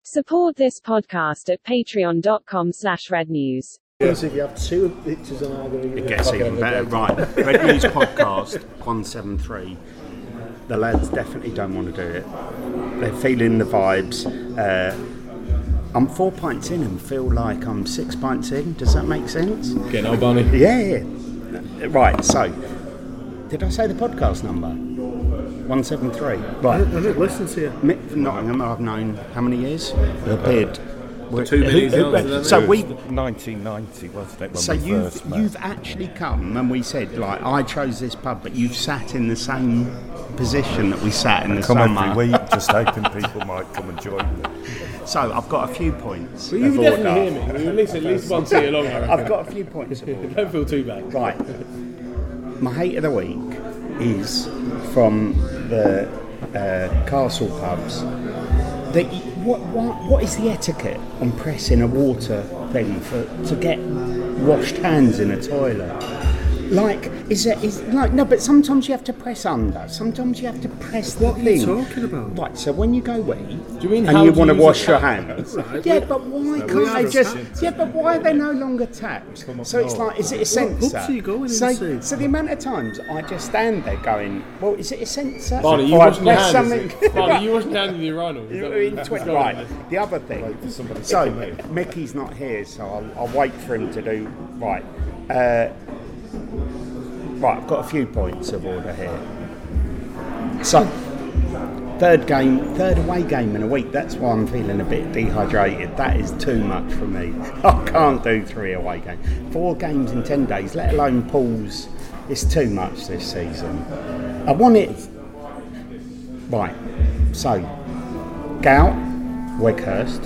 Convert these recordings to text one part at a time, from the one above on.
Support this podcast at patreon.com/rednews. If you have two pictures on either, it gets even better. Right, Red News Podcast 173. The lads definitely don't want to do it. They're feeling the vibes. I'm 4 pints in and feel like I'm 6 pints in. Does that make sense? Getting old, Barney. Yeah. Right, so, did I say the podcast number? 173. Right. I didn't listen to you. Mick from Nottingham, I've known how many years? Appeared. 2 million. So we. 1990, wasn't it? When So we first met? you've actually come, and we said, like, I chose this pub, but you've sat in the same position that we sat in the come summer. every week, just hoping people might come and join me. So I've got a few points. Well, you of can definitely order. hear me. At least once a year long, I reckon. I've got a few points of order. Don't feel too bad. Right. My hate of the week is from the castle pubs. What is the etiquette on pressing a water thing to get washed hands in a toilet? Like, no, but sometimes you have to press under. Sometimes you have to press the What are thing. you talking about? Right, so when you go wee you mean and how you to want to use a wash your tap? hands, Right, yeah, but why can't they have just? taps. Yeah, but why are they no longer taps? So it's like, is it a sensor? pubs are you going so, into? so the amount of times I just stand there going, well, is it a sensor? Barney, you Or I washing your press hands. something. Barney, you washing your hands with the urinal. Right, the other thing. So Mickey's not here, so I'll wait for him to do. Right, right. I've got a few points of order here. So third away game in a week. That's why I'm feeling a bit dehydrated. That is too much for me. I can't do 3 away games. 4 games in 10 days, let alone pools. It's too much this season. I want it. Right. So, Gout, Weghurst.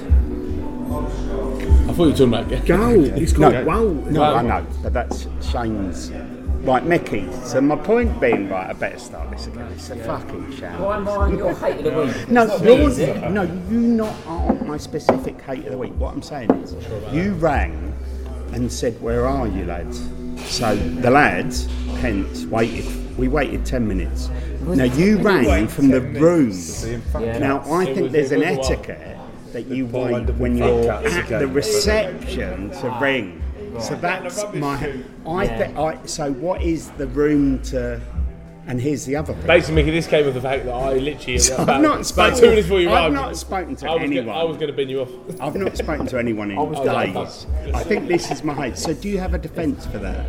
I thought you were talking about Gow, he's called Wow. No, I know, but that's Shane's. Right, Mickey. So my point being, right, I better start this again. It's a fucking shame. Why am I on your hate of the week? No, It's not me, is it? you aren't my specific hate of the week. What I'm saying is, you rang and said, "Where are you, lads?" So the lads, hence, we waited 10 minutes. Now you rang from the room. Now I think there's an etiquette that you wait when you're at the reception to ring. So that's my. So what is the room to? And here's the other thing. Basically, Mickey, this came with the fact that I literally I've not about 2 minutes before you I've arrived. not spoken to anyone. anyone. I was going to bin you off. I've not spoken to anyone in days. I think this is my hate. So do you have a defence for that?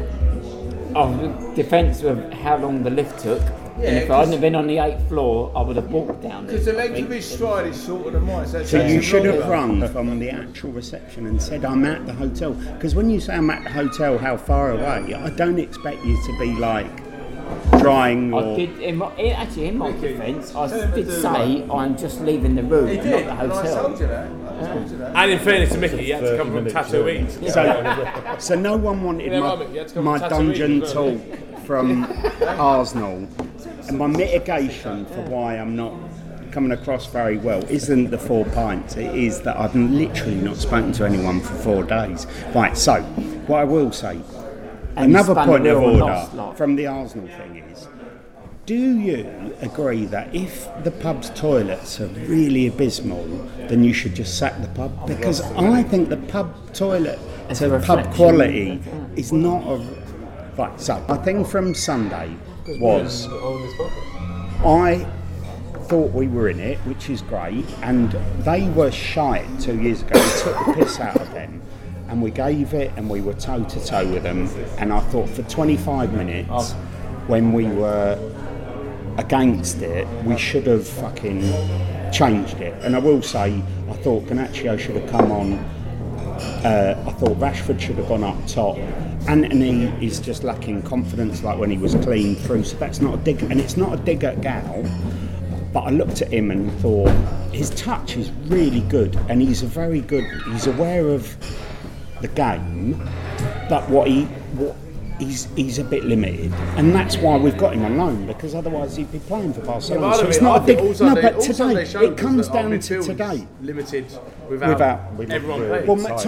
Defence of how long the lift took. And if I hadn't have been on the 8th floor, I would have walked down there. Because the length of his stride is shorter than mine. So you should have rung from the actual reception and said, I'm at the hotel. Because when you say I'm at the hotel, how far away? I don't expect you to be like drying or... I did, in my defence, I did say I'm just leaving the room and not the hotel. I told you that. And in fairness to Mickey, he had to come from Tatooine. So no one wanted my Tatooine dungeon as well. talk from Arsenal. And my mitigation for why I'm not coming across very well isn't the 4 pints. It is that I've literally not spoken to anyone for 4 days. Right, so what I will say, And another point of order lost. from the Arsenal thing is, do you agree that if the pub's toilets are really abysmal, then you should just sack the pub? Because I think the pub toilet to pub quality is not a... Right, so my thing from Sunday was I thought we were in it, which is great, and they were shite 2 years ago. We took the piss out of them and we gave it and we were toe to toe with them, and I thought for 25 minutes when we were against it, we should have fucking changed it. And I will say, I thought Garnacho should have come on. I thought Rashford should have gone up top. Anthony is just lacking confidence, like when he was clean through. So that's not a dig, and it's not a dig at Gal. But I looked at him and thought his touch is really good, and he's He's aware of the game, but he's a bit limited, and that's why we've got him on loan, because otherwise he'd be playing for Barcelona. So it's not a big. No, but today it comes down to today. Limited without everyone playing. Well, but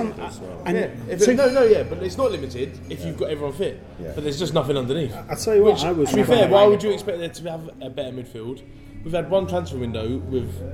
it's not limited if you've got everyone fit. Yeah. But there's just nothing underneath. I tell you what, to be fair, why would you expect there to have a better midfield? We've had one transfer window with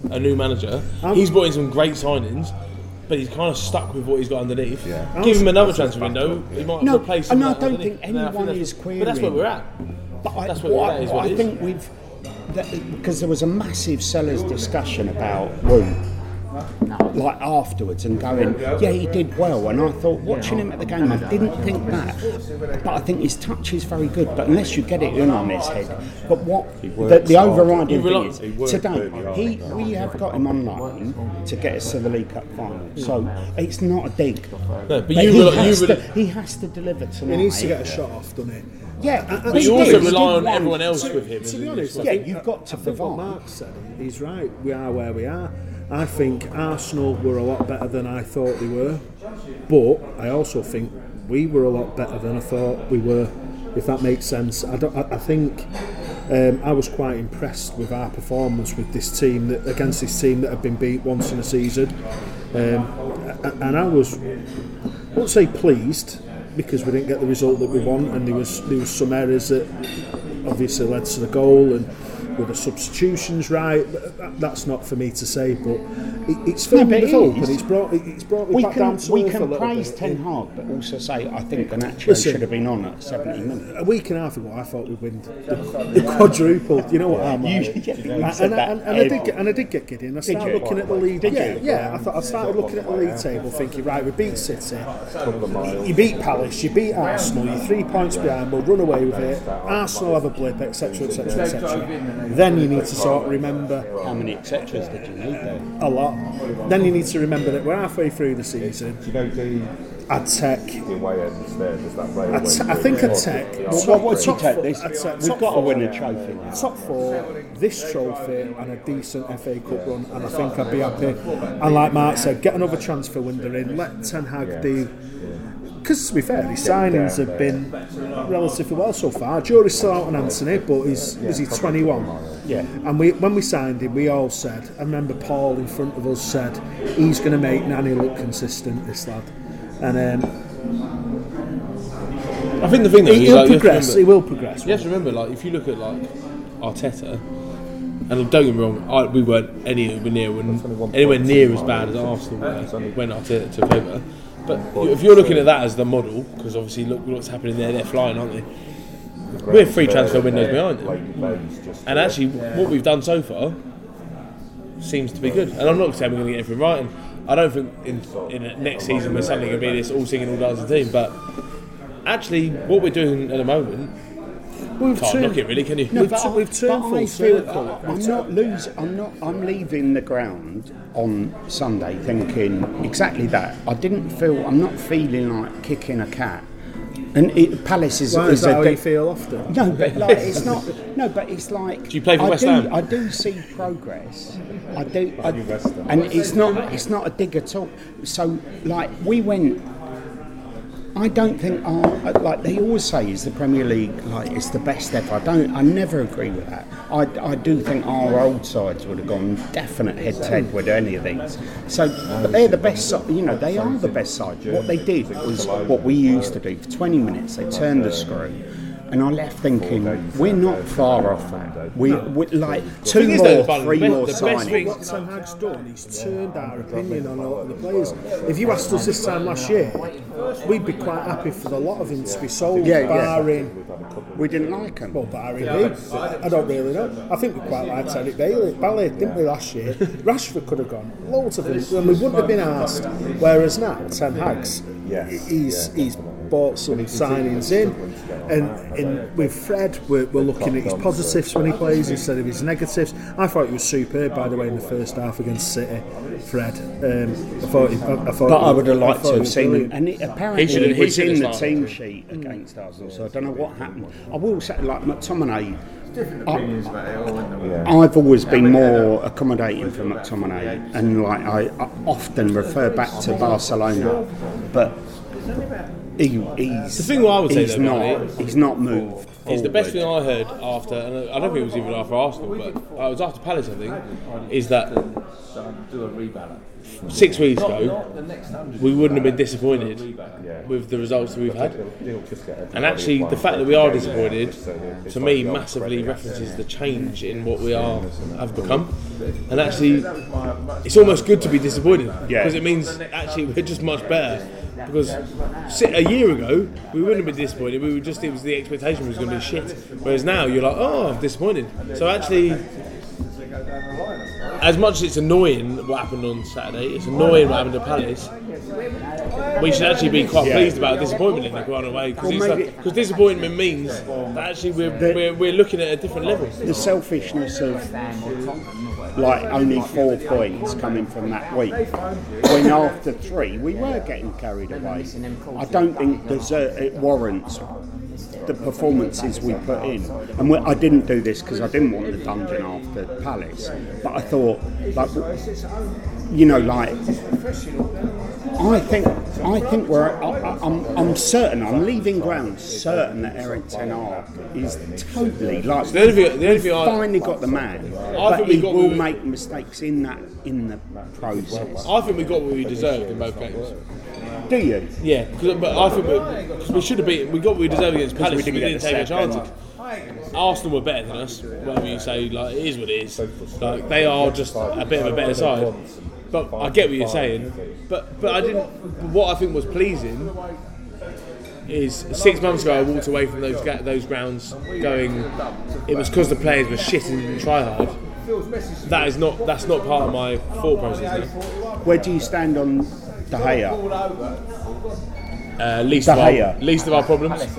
a new manager. He's brought in some great signings, but he's kind of stuck with what he's got underneath. Yeah. Give him another transfer window, he might replace him. I don't think anyone is querying. But that's where we're at. That's what we're at, is what it is. I think because there was a massive sellers discussion about Root, like afterwards, and going, yeah, he did well, and I thought, watching him at the game, I didn't think that, but I think his touch is very good, but unless you get it in on his head, but what the overriding thing is, today, we have got him on loan to get us to the League Cup final, so it's not a dig. No, but he has to deliver tonight. He needs to get a shot off, doesn't he? Yeah, but you also rely on everyone else with him. To be honest, yeah, you've got to I think what provide. Mark said, he's right. We are where we are. I think Arsenal were a lot better than I thought they were, but I also think we were a lot better than I thought we were. If that makes sense, I think I was quite impressed with our performance with this team against this team that had been beat once in a season, and I won't say pleased, because we didn't get the result that we want, and there was some errors that obviously led to the goal, and were the substitutions right? That's not for me to say, but it's filled me with hope, and it's brought me back down to earth a little bit. We can praise Ten Hag, but also say I think Garnacho should have been on at 70 minutes. A week and a half ago, I thought we'd win the quadruple. You know what I'm like? And I did get giddy, and I started looking at the league. I thought I started looking at the league table, thinking, right, we beat City, you beat Palace, you beat Arsenal, you're 3 points behind, we'll run away with it. Arsenal have a blip, etc., etc., etc. Then you need to sort of remember how many etceteras did you need there? A lot. Then you need to remember that we're halfway through the season. You know I think what's your take this? We've got to win a trophy now. Top 4, this trophy, and a decent FA Cup run, and I think I'd be happy. And like Mark said, get another transfer window in, let Ten Hag do. Because to be fair, his signings have been relatively well so far. Jory's still out on Anthony, but is he 21? Yeah. And when we signed him, we all said, I remember Paul in front of us said, he's going to make Nani look consistent, this lad. And I think the thing though is he'll progress. He will progress. You have to remember, like, if you look at like Arteta, and don't get me wrong, we weren't anywhere near as bad as Arsenal were when Arteta took over. But if you're looking at that as the model, because obviously look what's happening there, they're flying, aren't they? We're 3 transfer windows behind them. And actually, what we've done so far seems to be good. And I'm not saying we're going to get everything right. And I don't think in next season we're suddenly going to be this all singing, all dancing team. But actually, what we're doing at the moment, can't knock it really, can you? No, we've turned full circle. I'm leaving the ground on Sunday thinking exactly that. I'm not feeling like kicking a cat. And Palace is that how you feel often? No, but like it's not. No, but it's like. Do you play for West Ham? I do see progress. I do, and it's not a dig at all. So like we went. I don't think like they always say is the Premier League like it's the best ever. I never agree with that. I do think our old sides would have gone definite head to head with any of these. So, but they're the best side. You know, they are the best side. What they did was what we used to do for 20 minutes. They turned the screw. And I left thinking, we're not far off that. We're like 2 more, 3 more signings. What Ten Hag's done, he's turned our opinion on a lot of the players. If you asked us this time last year, we'd be quite happy for the lot of them to be sold, barring... We didn't like him. Well, barring who? I don't really know. I think we quite liked Eric Bailey, didn't we, last year? Rashford could have gone. Loads of them. And we wouldn't have been asked. Whereas now, Ten Hag's, he's bought some signings in, and with Fred we're looking at his positives when he plays instead of his negatives. I thought he was superb, by the way, in the first half against City, Fred. I would have liked to have seen him, and apparently he was in the team sheet against Arsenal, so I don't know what happened. I will say, like McTominay, I've always been more accommodating for McTominay, and like I often refer back to Barcelona, but he's the thing what I would say he's not moved. is the best thing I heard after, and I don't think it was even after Arsenal, but it was after Palace, I think, is that 6 weeks ago we wouldn't have been disappointed with the results that we've had. And actually, the fact that we are disappointed, to me, massively references the change in what we have become. And actually, it's almost good to be disappointed because it means actually we're just much better. Because a year ago we wouldn't have been disappointed. We were just it was the expectation was going to be shit. Whereas now you're like, oh, I'm disappointed. So actually, as much as it's annoying what happened on Saturday, it's annoying what happened to Palace. We should actually be quite pleased about disappointment in the run away because disappointment means that actually we're looking at a different level. The selfishness of like only 4 points coming from that week, when after 3 we were getting carried away. I don't think it warrants the performances we put in. And I didn't do this because I didn't want the dungeon after Palace, but I thought, like, you know, like, I think I'm certain, I'm leaving ground certain that Erik ten Hag is totally, like, we've finally got the man, but he will make mistakes in the process. I think we got what we deserved in both games. Do you? Yeah, but I think because we should have beaten. We got what we deserved against Palace. We didn't take our chances. Arsenal were better than us. Whatever you say, like, it is what it is. Like, they are just a bit of a better side. But I get what you're saying. But I didn't. What I think was pleasing is 6 months ago I walked away from those grounds going, it was because the players were shit and didn't try hard. That's not part of my thought process now. Where do you stand on De Gea? Least of our problems. De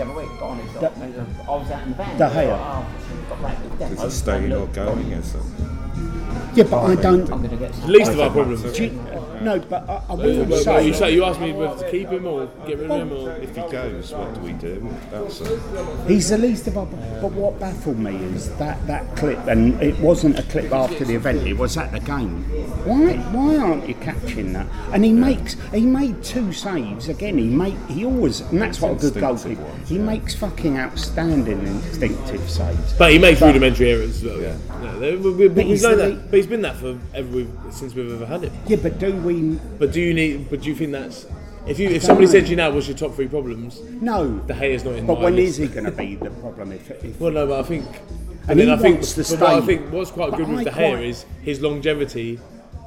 Gea. Is it staying or going, is it? Yeah, but I don't. Least of our problems. No, but I wouldn't say. You asked me whether to keep him or get rid of him, or If he goes, what do we do? That's He's the least of our. But what baffled me is that clip, and it wasn't a clip after the event. It was at the game. Why aren't you catching that? And he made 2 saves again. He always, and that's what a good goalkeeper. He makes fucking outstanding instinctive saves. But he makes rudimentary errors as well. Yeah. We've known that. But he's been that since we've ever had him. Yeah, but do we? But do you think that's if somebody said to you now, what's your top 3 problems? No, De Gea's not in. But my when list. is he going to be the problem? If well, no, but I think. And then he I think. wants to But stay. what I think what's quite good with I De Gea is his longevity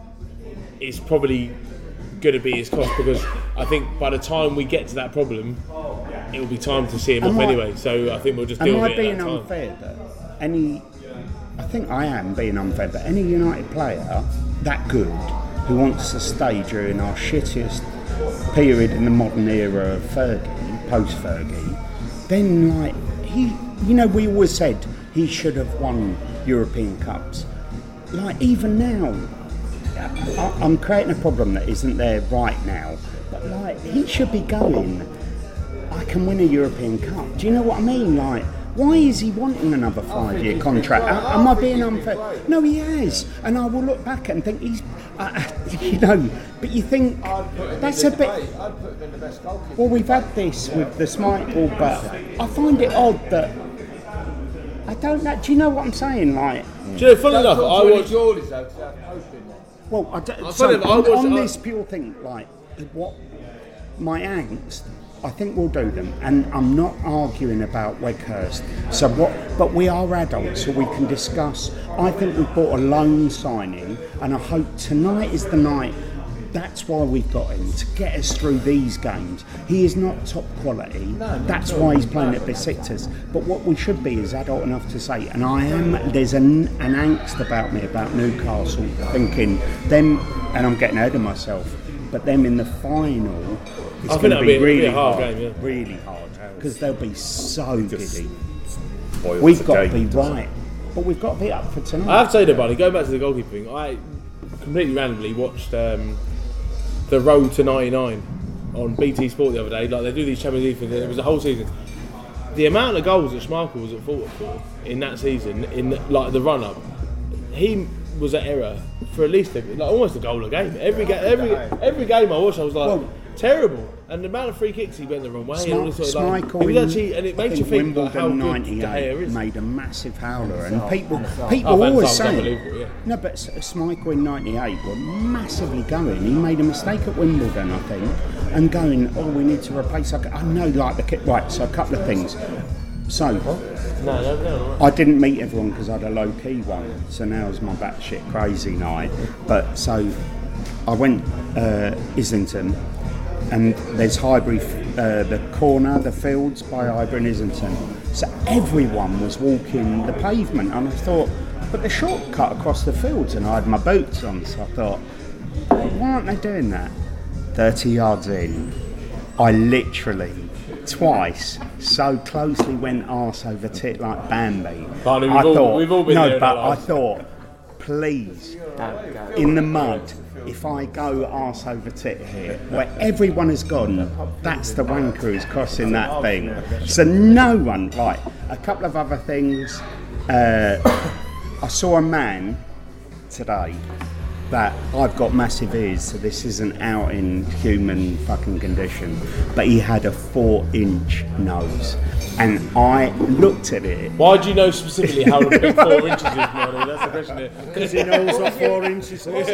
is probably going to be his cost, because I think by the time we get to that problem, it will be time to see him off anyway. So I think we'll just deal Am with I it being at that time. unfair that I think I am being unfair, but any United player that good who wants to stay during our shittiest period in the modern era of Fergie, post-Fergie, then like we always said he should have won European Cups. Like even now, I'm creating a problem that isn't there right now, but like he should be going, I can win a European Cup. Do you know what I mean? Like, why is he wanting another 5-year contract? Am I being unfair? No, he has. And I will look back and think he's, but you think that's a bit. Well, we've had this with the Schmeichel, but I find it odd that I don't know. Do you know what I'm saying? Like, do you know, funny enough, I watched. Well, on this pure thing, like what my angst, I think we'll do them, and I'm not arguing about Weghorst. So but we are adults, so we can discuss. I think we've bought a loan signing, and I hope tonight is the night. That's why we've got him, to get us through these games. He is not top quality. That's why he's playing at Besiktas. But what we should be is adult enough to say, and I am. There's an angst about me about Newcastle, thinking them, and I'm getting ahead of myself. But them in the final, it's going to be really hard, really hard, because they'll be so giddy. We've got to be right, but we've got to be up for tonight. I have to say though, buddy, going back to the goalkeeper thing, I completely randomly watched the Road to 99 on BT Sport the other day. Like, they do these Champions League things, and it was the whole season. The amount of goals that Schmeichel was at fault for in that season, in like the run-up, he was at error for at least almost a goal a game. Every game I watched, I was like, terrible. And the amount of free kicks he went the wrong way. And all this sort of, like, Schmeichel it was in- actually, and it I makes you think like, how Wimbledon good De Gea 98 is. made a massive howler, and people Van always Dijk say, unbelievable, yeah. no, but Schmeichel in '98 were massively going. He made a mistake at Wimbledon, I think, and going, oh, we need to replace. I know, like the kit. Right, so a couple of things. So, No. I didn't meet everyone because I had a low key one. So now's my batshit crazy night. But so, I went Islington. And there's Highbury, the corner, the fields by Highbury and Islington. So everyone was walking the pavement, and I thought, but the shortcut across the fields, and I had my boots on, so I thought, why aren't they doing that? 30 yards in, I literally, twice, so closely went arse over tit like Bambi. Barney, we've all been there in our I lives. thought, please, in the mud, if I go arse over tit here, where everyone has gone, that's the wanker who's crossing that thing. So no one, right, a couple of other things. I saw a man today that I've got massive ears, so this isn't out in human fucking condition, but he had a 4-inch nose. And I looked at it. Why do you know specifically how big 4 inches is, Marty? That's the question here. Because he knows what 4 inches is.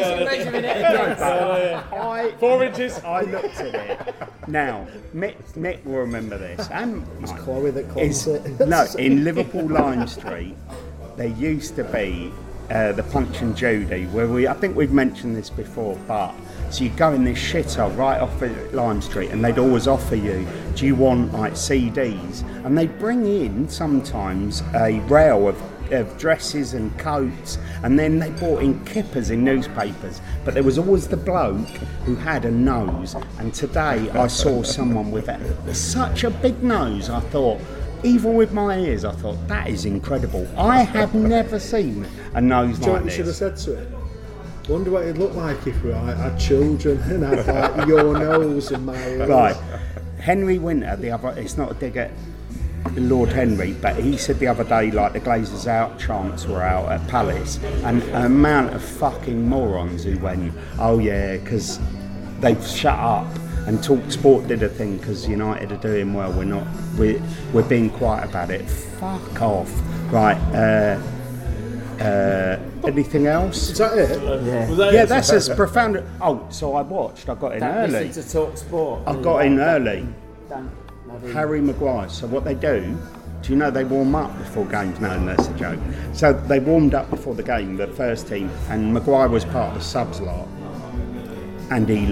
I 4 inches. I looked at it. Now, Mick will remember this. And it's Chloe that calls it. No, in Liverpool Lime Street, there used to be the Punch and Judy, where I think we've mentioned this before, but so you go in this shitter right off at Lime Street, and they'd always offer you, do you want like CDs? And they'd bring in sometimes a rail of dresses and coats, and then they brought in kippers in newspapers, but there was always the bloke who had a nose. And today I saw someone with such a big nose, I thought, even with my ears, I thought, that is incredible. I have never seen a nose Do you know like what you should have this. said to it? Wonder what it'd look like if we had children and had like your nose and my ears. Right. Henry Winter, the other, it's not a dig at Lord Henry, but he said the other day, like, the Glazers Out chants were out at Palace, and an amount of fucking morons who went, oh yeah, because they've shut up. And TalkSport did a thing because United are doing well. We're being quiet about it. Fuck off. Right. Anything else? Is that it? Yeah, that's as profound. Oh, so I got in early. Listen to Talk Sport. I got in early. Don't- Harry Maguire. So what they do you know they warm up before games? No, that's a joke. So they warmed up before the game, the first team, and Maguire was part of the subs lot. And he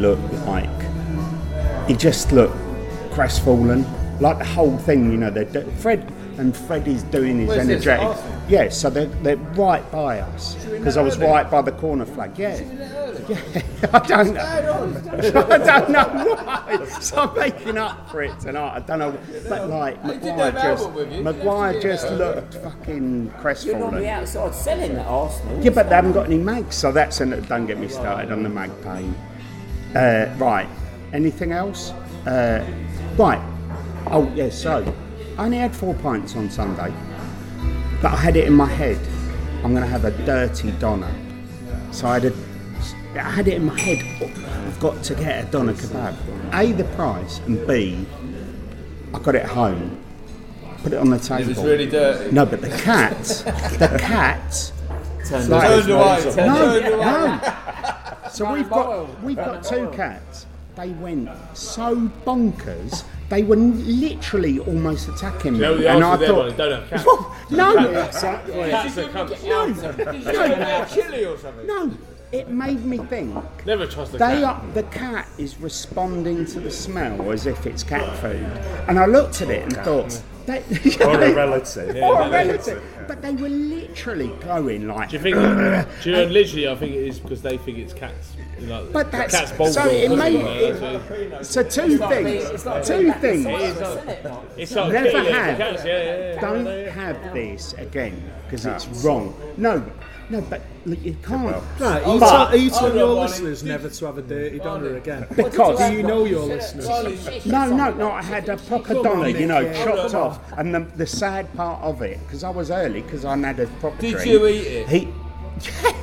just looked crestfallen. Like the whole thing, you know, Freddie's doing his energetic. Yeah, so they're right by us. Because I was right by the corner flag. Yeah. I don't know why. So I'm making up for it tonight. I don't know. But like, Maguire just looked fucking crestfallen. You're normally outside selling at Arsenal. Yeah, but they haven't got any mags, so don't get me started on the mag pain. Right, anything else? Right, oh yeah, so I only had 4 pints on Sunday, but I had it in my head, I'm going to have a dirty doner. So I had it in my head, I've got to get a doner kebab. A, the price, and B, I got it home, put it on the table. It's really dirty. No, but the cat Turned like, away. no. So we've got 2 cats. They went so bonkers. They were literally almost attacking me. You know the and answer I there, thought, Bonnie, don't have cats. no, Exactly. Cats are cunts. Chili or something. no. It made me think. Never trust a cat. The cat is responding to the smell as if it's cat food. And I looked at it and thought, Or a relative. or a relative. But they were literally going like. Do you know, literally, I think it is because they think it's cats. You know, But the that's cat's bold so. or It something, made you know, that's so 2 things. 2 things. it's like Never killing had. the cats, yeah. Don't have this again because it's wrong. No, but look, you can't. Right, are you telling your listeners never to have a dirty doner again? Because Do you know your listeners? no, I had a proper doner, you know, chopped off, and the sad part of it, because I was early, because I had a proper Did drink. you eat it?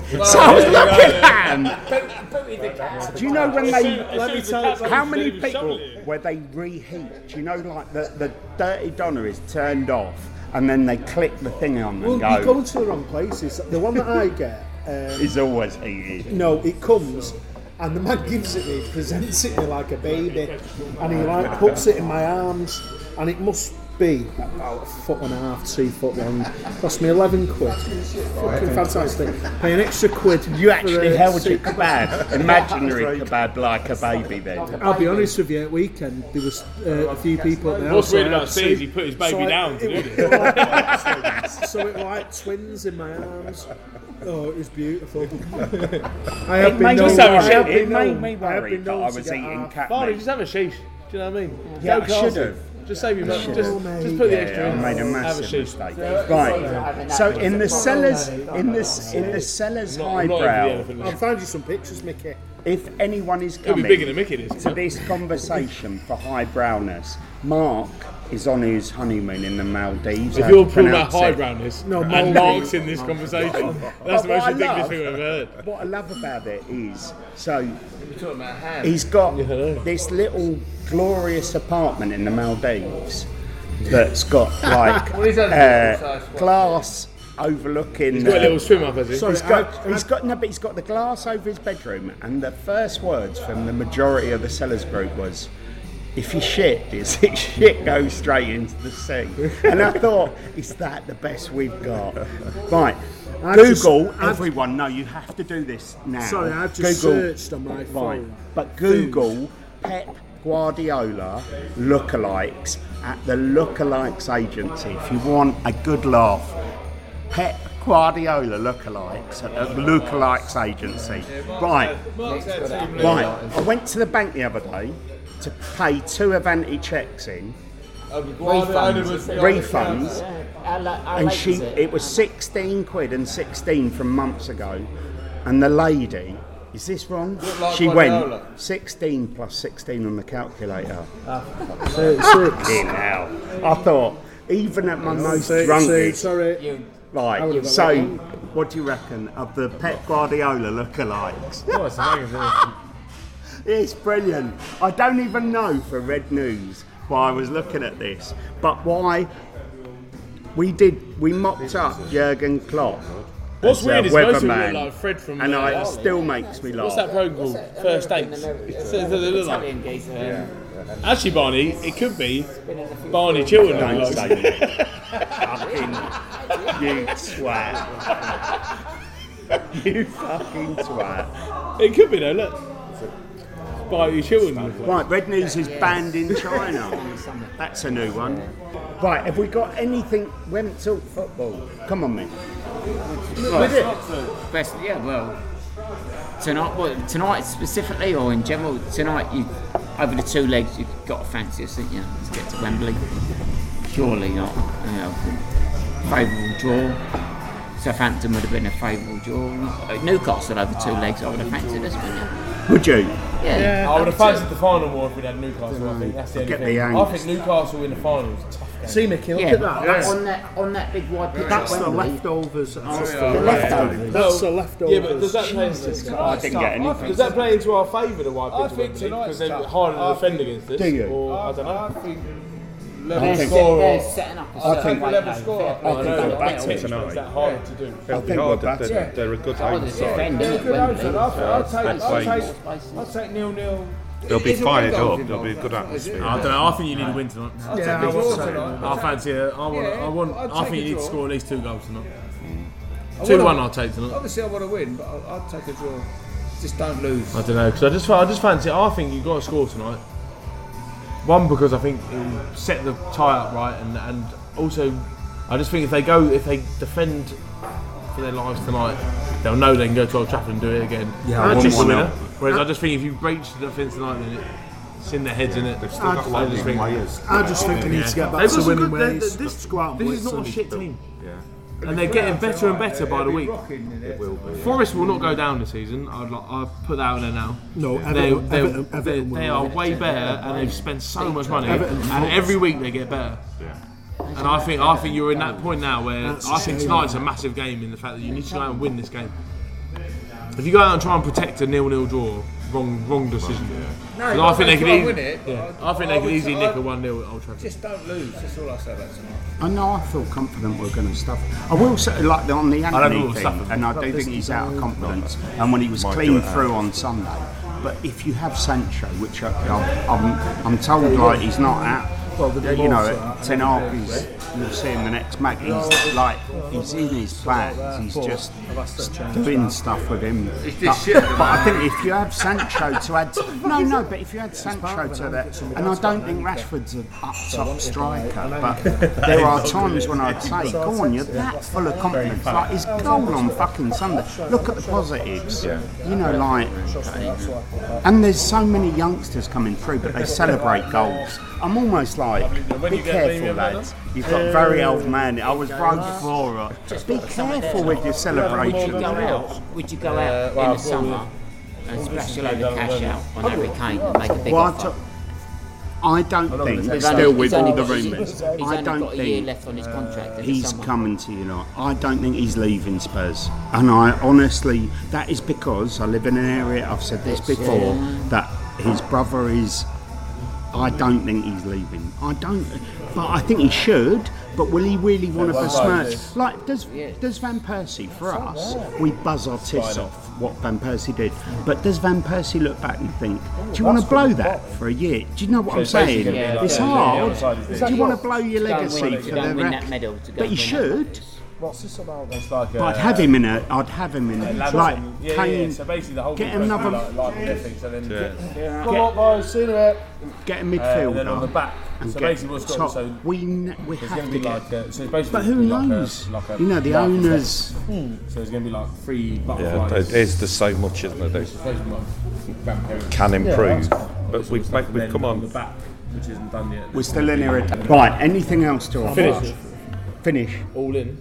So I was looking at them. Do you know when how many people where they reheat? Do you know, like the Dirty Donna is turned off and then they click the thing on Well, and you go to the wrong places. The one that I get is always heated. no, it comes and the man gives it me, presents it to me like a baby, and he like puts it in my arms, and it must be about 1.5 feet, 2 foot long. Cost me 11 quid. Fucking fantastic. Pay an extra quid. You actually for, held your kebab, imaginary kebab, like a baby then. I'll be honest with you, at weekend there was a few people at the house. What's weird so I about had Steve is two. he put his baby So down to do it this. So it were like twins in my arms. Oh, it was beautiful. I have been known me worry that I was eating cat Barney, meat. just have a sheesh. Do you know what I mean? Yeah, Go I classy. should have. Just save your money. have, Just mate. put the extra I in. made a Have a massive sheesh. mistake. Right. So in the seller's highbrow, I'll find you some pictures, Mickey. if anyone is It'll be coming bigger than Mickey is. to this conversation for highbrowness, Mark is on his honeymoon in the Maldives. If How you're to talking about pronounce it? highbrowness No, and Maldives. Mark's in this conversation, that's the most What I ridiculous love- thing I've ever heard. What I love about it is, so he's got this little glorious apartment in the Maldives that's got like glass overlooking. He's got a little swim up, has he? Sorry, He's got the glass over his bedroom, and the first words from the majority of the sellers group was, "If you shit, shit goes straight into the sea." And I thought, is that the best we've got? Right. Google, everyone, no, you have to do this now. Sorry, I've just searched on my phone. But Google Pep Guardiola lookalikes at the lookalikes agency. If you want a good laugh, Pep Guardiola lookalikes at the lookalikes agency. Right. I went to the bank the other day to pay 2 Avanti checks in. Refunds. And it was 16 quid and 16 from months ago, and the lady, is this wrong? She went 16 plus 16 on the calculator. Fucking hell. I thought, even at my most drunkest, Sorry. right, so what do you reckon of the Pep Guardiola lookalikes? It's brilliant. I don't even know for Red News why I was looking at this, but why we mopped up Jurgen Klopp. What's as weird a is most of them weatherman, look like Fred from. and it still makes me laugh. What's that program called? First Dates. So they look like. Italian geezer. Actually, Barney, it could be Barney Chilton. Don't looks say like. that. Fucking you twat. You fucking twat. It could be though. Look, Barney Chilton. Right, Red News is banned in China. That's a new one. Right, have we got anything? We haven't talked football. Come on, mate. Best, yeah, well, tonight specifically, or in general, tonight you over the 2 legs you've got to fancy us, didn't you, to get to Wembley? Surely not. Favourable draw. Southampton would have been a favourable draw. Newcastle over 2 legs, I would have fancied us, wouldn't you? Would you? Yeah. I would have fancied the final more if we'd had Newcastle. I think that's the only Get thing. the I angst. think Newcastle in the final was a tough game. See, Mickey, look Yeah, at that. on that big wide pitch. That's at the Wembley. leftovers. The leftovers. That's the leftovers. Yeah, but does that play into I didn't get anything. does that play into our favour, the wide pitch? I think tonight's because they're tough. harder to defend against us. Do you? Or I don't know. I think They're, level set, score. they're setting up a certain way. level score. Fair I play. think No, they're that better pitch tonight. makes that hard to do. I They'll be think hard. we're better. They're a good Harder home to side. defend, isn't it, Good Wembley? I'll take 0-0. They'll be fired up. There'll be a good atmosphere. I don't know. I think you need to win tonight. I'll take the draw tonight. I fancy it. I think you need to score at least 2 goals tonight. I 2-1 wanna- I'll take tonight. Obviously, I want to win, but I'll take a draw. Just don't lose. I don't know, because I just fancy it. I think you've got to score tonight. One, because I think it will set the tie up right, and also I just think if they defend for their lives tonight, they'll know they can go to Old Trafford and do it again. Yeah, I and wouldn't chip the want winner. Whereas I just think if you breach the defence tonight, then it's in their heads, isn't it? They've still got I just think players. I just think they need to get back They've to got some winning good- ways. this Go out and is not a blitz shit team, Yeah. and they're getting better and better by the week. It will be. Forest will not go down this season. I'll put that out there now. No, They Everton will. are way better, and they've spent so much money, Everton and every week they get better. Yeah. And I think you're in that point now where That's a I think shame. tonight's a massive game in the fact that you need to go out and win this game. If you go out and try and protect a 0-0 draw, wrong decision. No, 'Cause I think they could win it. I think they could easily nick a 1-0 at Old Trafford. Just don't lose. That's all I say about tonight. I know. I feel confident we're going to stuff. I will say, like on the don't Anthony think we'll stuff thing, him. and I do think he's out of confidence. And when he was clean through on Sunday, but if you have Sancho, which I'm told like he's not out. You know, Ten Hag is. You'll see him the next match. He's in his plans. He's just doing stuff with him. But I think if you have Sancho to add, but if you add Sancho to that, and I don't think Rashford's an up-top striker, but there are times when I'd say, go on, you're that full of confidence. Like his goal on fucking Sunday. Look at the positives. You know, like, and there's so many youngsters coming through, but they celebrate goals. I'm almost like, be careful, lads. You've got a very old man. I was broke for it. Be careful with your celebration. Would you go out in the summer and splash a load of cash out on Harry Kane and make a big offer? I don't think, still with all the rumours, he's only got a year left on his contract. He's coming to United. I don't think he's leaving Spurs. And I honestly, that is because I live in an area, I've said this before, that his brother is. I don't think he's leaving. But I think he should. But will he really want to besmirch? Like, does Van Persie, for us, we buzz our tits off what Van Persie did. But does Van Persie look back and think, do you want to blow that for a year? Do you know what I'm saying? It's hard. Do you want to blow your legacy for the medal? But you should. What's this about? It's like But I'd have him in a. Like, Kane, so basically the whole get thing another. like thing, so then Come on, boys, see you in a bit. Get a midfielder. and then on the back. And So get basically what's got top. so We it's have going to to be get. like so it's basically But who like knows? a You know, the market owners. So there's going to be like 3 Yeah, butterflies. there's so much, isn't there, that can improve. But we've come on the on. back, which isn't done yet. We're still in here. Right, anything else to offer? Finish. All in.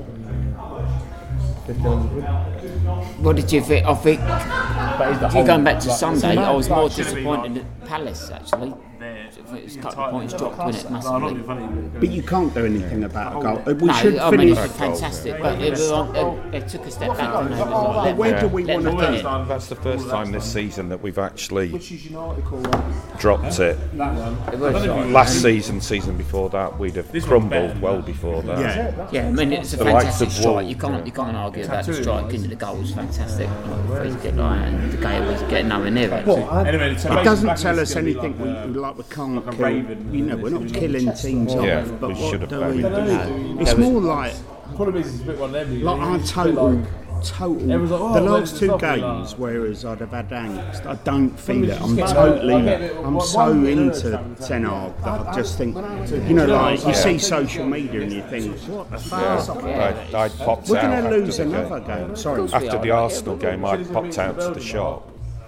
What did you think? I think whole, going back to like, Sunday, I was more should be disappointed at Palace actually. It was a couple of points dropped, wasn't it, massively? But you can't do anything about a goal. We No, should I mean finish. it was fantastic, but it took a step back. And it was like, Where do we want to finish? That's the first time this season that we've actually dropped it. Last season before that, we'd have crumbled well before that. Yeah, I mean it's a The likes fantastic of strike. Wolves, You can't argue about the strike into the goal was fantastic. And the guy was getting nowhere near it. Anyway, It doesn't tell us anything. We can't kill. You know, we're not killing teams off. Yeah, But we what should have do we played. do? It's more like Problem is, it's a bit one of them. our total. Everyone's like, oh, The mate, last it's 2 lovely, games, like. whereas I'd have had angst, I don't feel it. I'm just totally, get it. I'm so into Ten Hag that I just think, you know, like you see social media and you think, what the fuck? I popped We're out going to after lose the another game. game. Sorry. After the Arsenal game, I popped out to the shop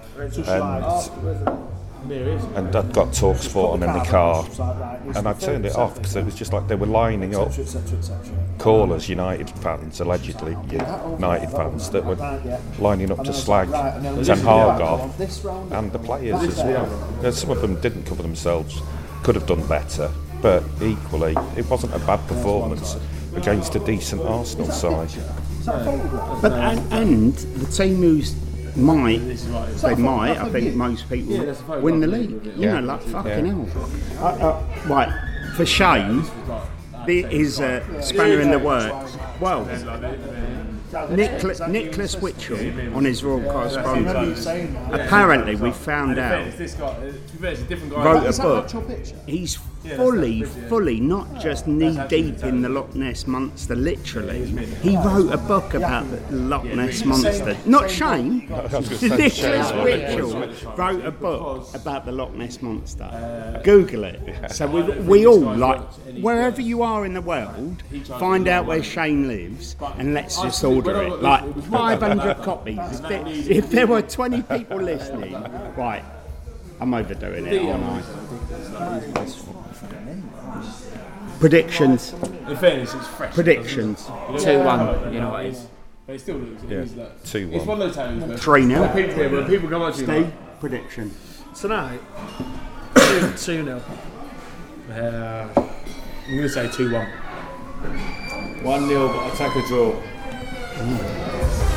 and I'd got TalkSport on in the car, and I turned it off because it was just like they were lining up callers, United fans, allegedly United fans, that were lining up to slag Ten Hag off, and the players as well. Some of them didn't cover themselves, could have done better, but equally it wasn't a bad performance against a decent Arsenal side. But and the team who's I think most people win the league. You know, like fucking hell. Right, for shame, there is a spanner in the works. Well, Nicholas Witchell, on his Royal Correspondence, apparently we found out, wrote a book. He's fully, not just knee deep in the Loch Ness Monster, literally. He wrote a book about the Loch Ness Monster. Not Shane. Nicholas Witchell wrote a book about the Loch Ness Monster. Google it. So we all, like, wherever you are in the world, find out where Shane lives and let's just order it. Like 500 copies. If there were 20 people listening, right, I'm overdoing it, aren't I? Predictions. In fairness, it's fresh. Predictions. 2-1 United. They still lose. Yeah, 2-1. It's one of those times. 3-0. When people come up to you like, Steve, prediction. Tonight, 2-0. I'm going to say 2-1. 1-0, but I'll take a draw.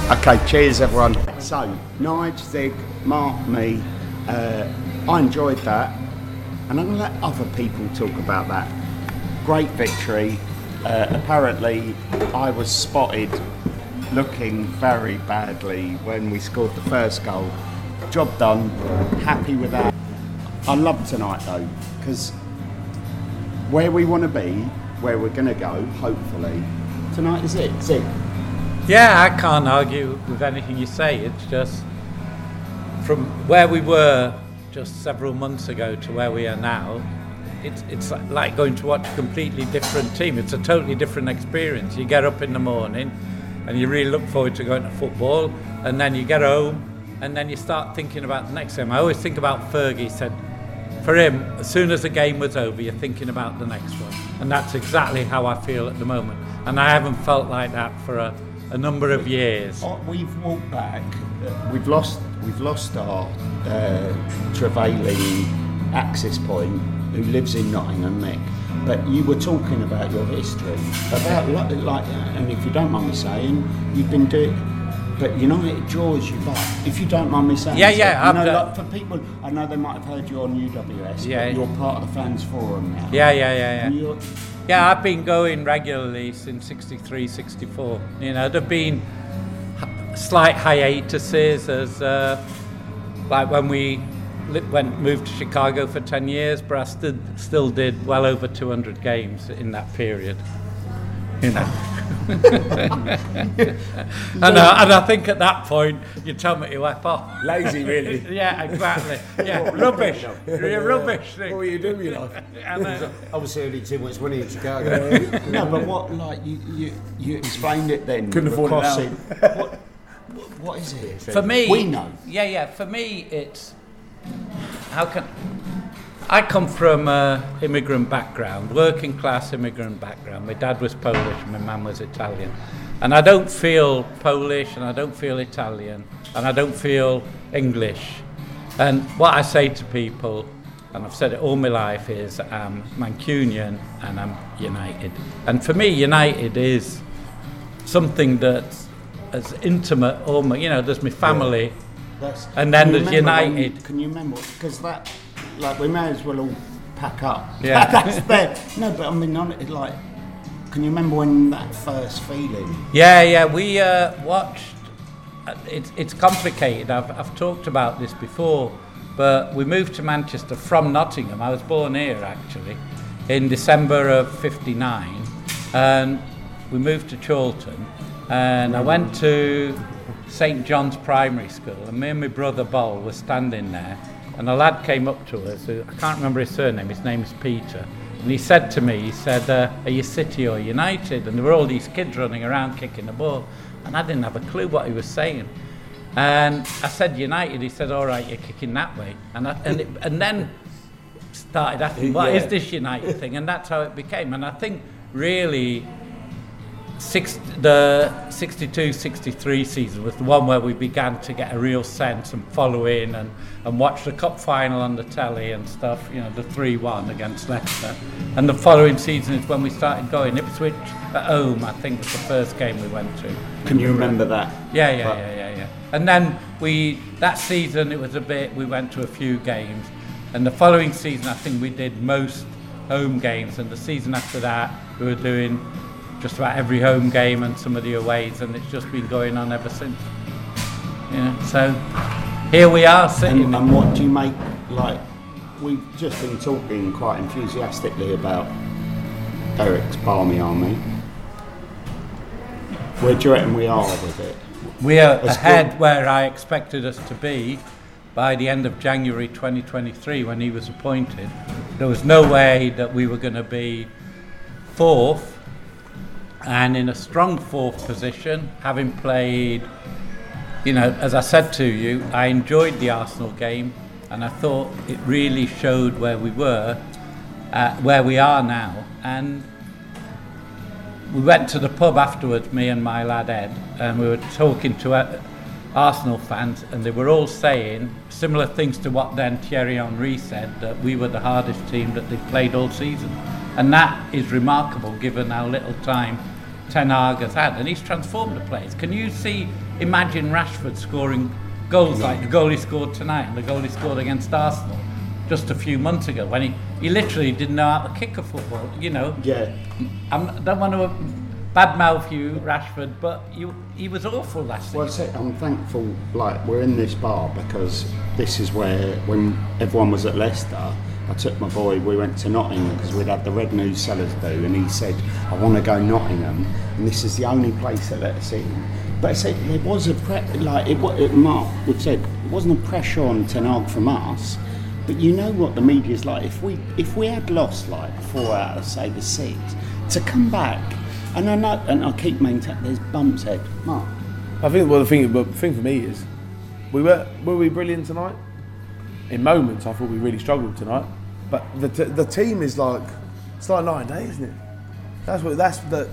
Okay, cheers everyone. So, Nige, Zig, Mark, me, I enjoyed that, and I'm going to let other people talk about that. Great victory. Apparently, I was spotted looking very badly when we scored the first goal. Job done, happy with that. I love tonight though, because where we want to be, where we're going to go, hopefully, tonight is it. Zig. Yeah, I can't argue with anything you say. It's just from where we were just several months ago to where we are now, it's like going to watch a completely different team. It's a totally different experience. You get up in the morning and you really look forward to going to football, and then you get home and then you start thinking about the next game. I always think about Fergie. He said, for him, as soon as the game was over, you're thinking about the next one. And that's exactly how I feel at the moment. And I haven't felt like that for a number of years. We've walked back. We've lost our travailing access point, who lives in Nottingham, Mick. But you were talking about your history, about like, and if you don't mind me saying, you've been doing. But United draws you back, if you don't mind me saying. Yeah, so. yeah. Like for people, I know they might have heard you on UWS. Yeah. But you're part of the fans forum now. Yeah. Yeah, I've been going regularly since 63, 64. There've been slight hiatuses as like when we moved to Chicago for 10 years, but I still did well over 200 games in that period. And I think at that point you tell me to wipe off. Lazy, really. Yeah, exactly. Yeah, rubbish. You're rubbish. What were you doing with your life? Obviously, earning too much money in Chicago. No, but what, like, you explained it then. Couldn't afford it now. What is it? For me, we know. Yeah. For me, it's I come from an immigrant background, working class immigrant background. My dad was Polish and my mum was Italian. And I don't feel Polish and I don't feel Italian and I don't feel English. And what I say to people, and I've said it all my life, is I'm Mancunian and I'm United. And for me, United is something that's as intimate, almost, there's my family, and then there's United. Can you remember? Because that, like, we may as well all pack up. Yeah. That's there. No, but I mean, like, can you remember when that first feeling? Yeah. We watched. It's complicated. I've talked about this before, but we moved to Manchester from Nottingham. I was born here actually, in December of '59, and we moved to Chorlton, and I went to St John's Primary School, and me and my brother Bol were standing there, and a lad came up to us, I can't remember his surname, his name is Peter, and he said to me, are you City or United? And there were all these kids running around kicking the ball, and I didn't have a clue what he was saying. And I said United, he said, all right, you're kicking that way. And then started asking, what is this United thing? And that's how it became. And I think really the 62-63 season was the one where we began to get a real sense and follow in and watch the cup final on the telly and stuff, the 3-1 against Leicester. And the following season is when we started going. Ipswich at home, I think, was the first game we went to. Can you remember that? Yeah. And then that season it was we went to a few games. And the following season I think we did most home games, and the season after that we were doing just about every home game and some of the aways, and it's just been going on ever since. So here we are sitting. And what do you make, like, we've just been talking quite enthusiastically about Eric's Barmy Army. Where do you reckon we are with it? We are ahead where I expected us to be by the end of January 2023 when he was appointed. There was no way that we were going to be fourth, and in a strong fourth position, having played, as I said to you, I enjoyed the Arsenal game, and I thought it really showed where we were, where we are now. And we went to the pub afterwards, me and my lad Ed, and we were talking to Arsenal fans, and they were all saying similar things to what then Thierry Henry said, that we were the hardest team that they'd played all season. And that is remarkable given how little time Ten Hag has had, and he's transformed the players. Can you imagine Rashford scoring goals like the goal he scored tonight and the goal he scored against Arsenal just a few months ago, when he literally didn't know how to kick a football, you know? Yeah. I don't want to badmouth you, Rashford, but he was awful last Well, season. I'm thankful, like, we're in this bar because this is where, when everyone was at Leicester, I took my boy, we went to Nottingham because we'd had the Red News Sellers do, and he said, I want to go Nottingham, and this is the only place that let us in. But I said, there was Mark would said, it wasn't a pressure on Ten Hag from us, but you know what the media's like. If we had lost like 4 out of, say, the 6, to come back, and I know, and I keep maintaining, there's bumps head. Mark? I think, well, the thing for me is, were we brilliant tonight? In moments, I thought we really struggled tonight. But the team is like, it's like night and day, isn't it?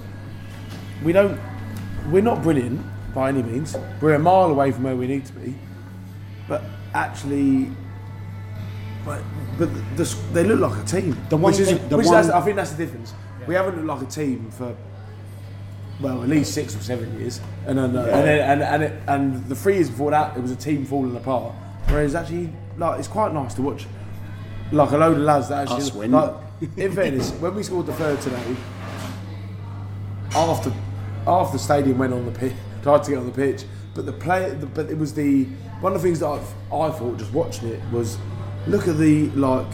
We're not brilliant by any means. We're a mile away from where we need to be. But actually, they look like a team. I think that's the difference. Yeah. We haven't looked like a team for, well, at least 6 or 7 years, and the 3 years before that, it was a team falling apart. Whereas actually, like, it's quite nice to watch, like, a load of lads that actually, like, in fairness, when we scored the third today, after the stadium went on the pitch, tried to get on the pitch, but but it was one of the things that I thought just watching it was, look at the, like,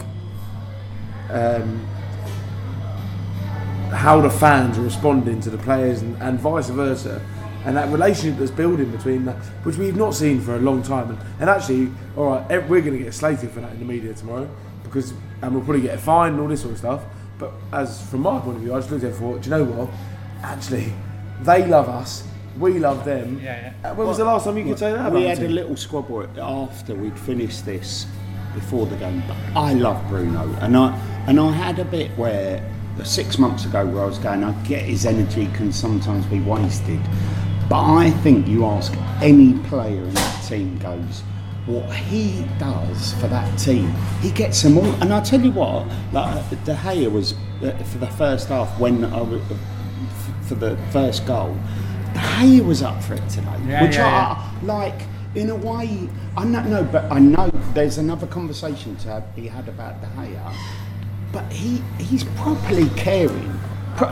how the fans are responding to the players and vice versa, and that relationship that's building between that, which we've not seen for a long time. And actually, all right, we're going to get slated for that in the media tomorrow, and we'll probably get a fine and all this sort of stuff. But as from my point of view, I just looked at it and thought, do you know what? Actually, they love us, we love them. Yeah. When was the last time you could say that about We had it? a little squabble after we'd finished this, before the game. But I love Bruno, and I had a bit where 6 months ago where I was going, I get his energy can sometimes be wasted, but I think you ask any player in that team, goes, what he does for that team, he gets them all. And I tell you what, like, De Gea was for the first half, when I was for the first goal, De Gea was up for it today, I like. In a way, I know there's another conversation to be had about De Gea, but he's properly caring.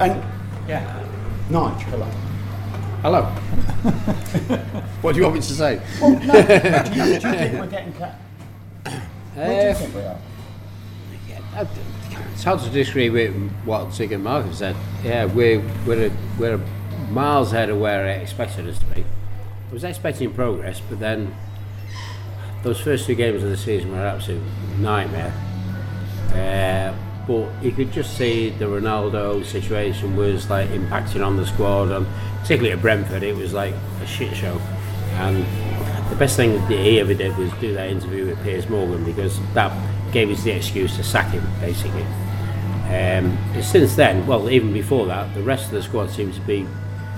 Nigel, hello. Hello. What do you want me to say? Well, no, do you think we're getting cut? What do you think we are? It's hard to disagree with what Zig and Mark have said. Yeah, we're miles ahead of where I expected us to be. I was expecting progress, but then those first 2 games of the season were an absolute nightmare. But you could just see the Ronaldo situation was like impacting on the squad, and particularly at Brentford, it was like a shit show. And the best thing that he ever did was do that interview with Piers Morgan, because that gave us the excuse to sack him, basically. Since then, well, even before that, the rest of the squad seems to be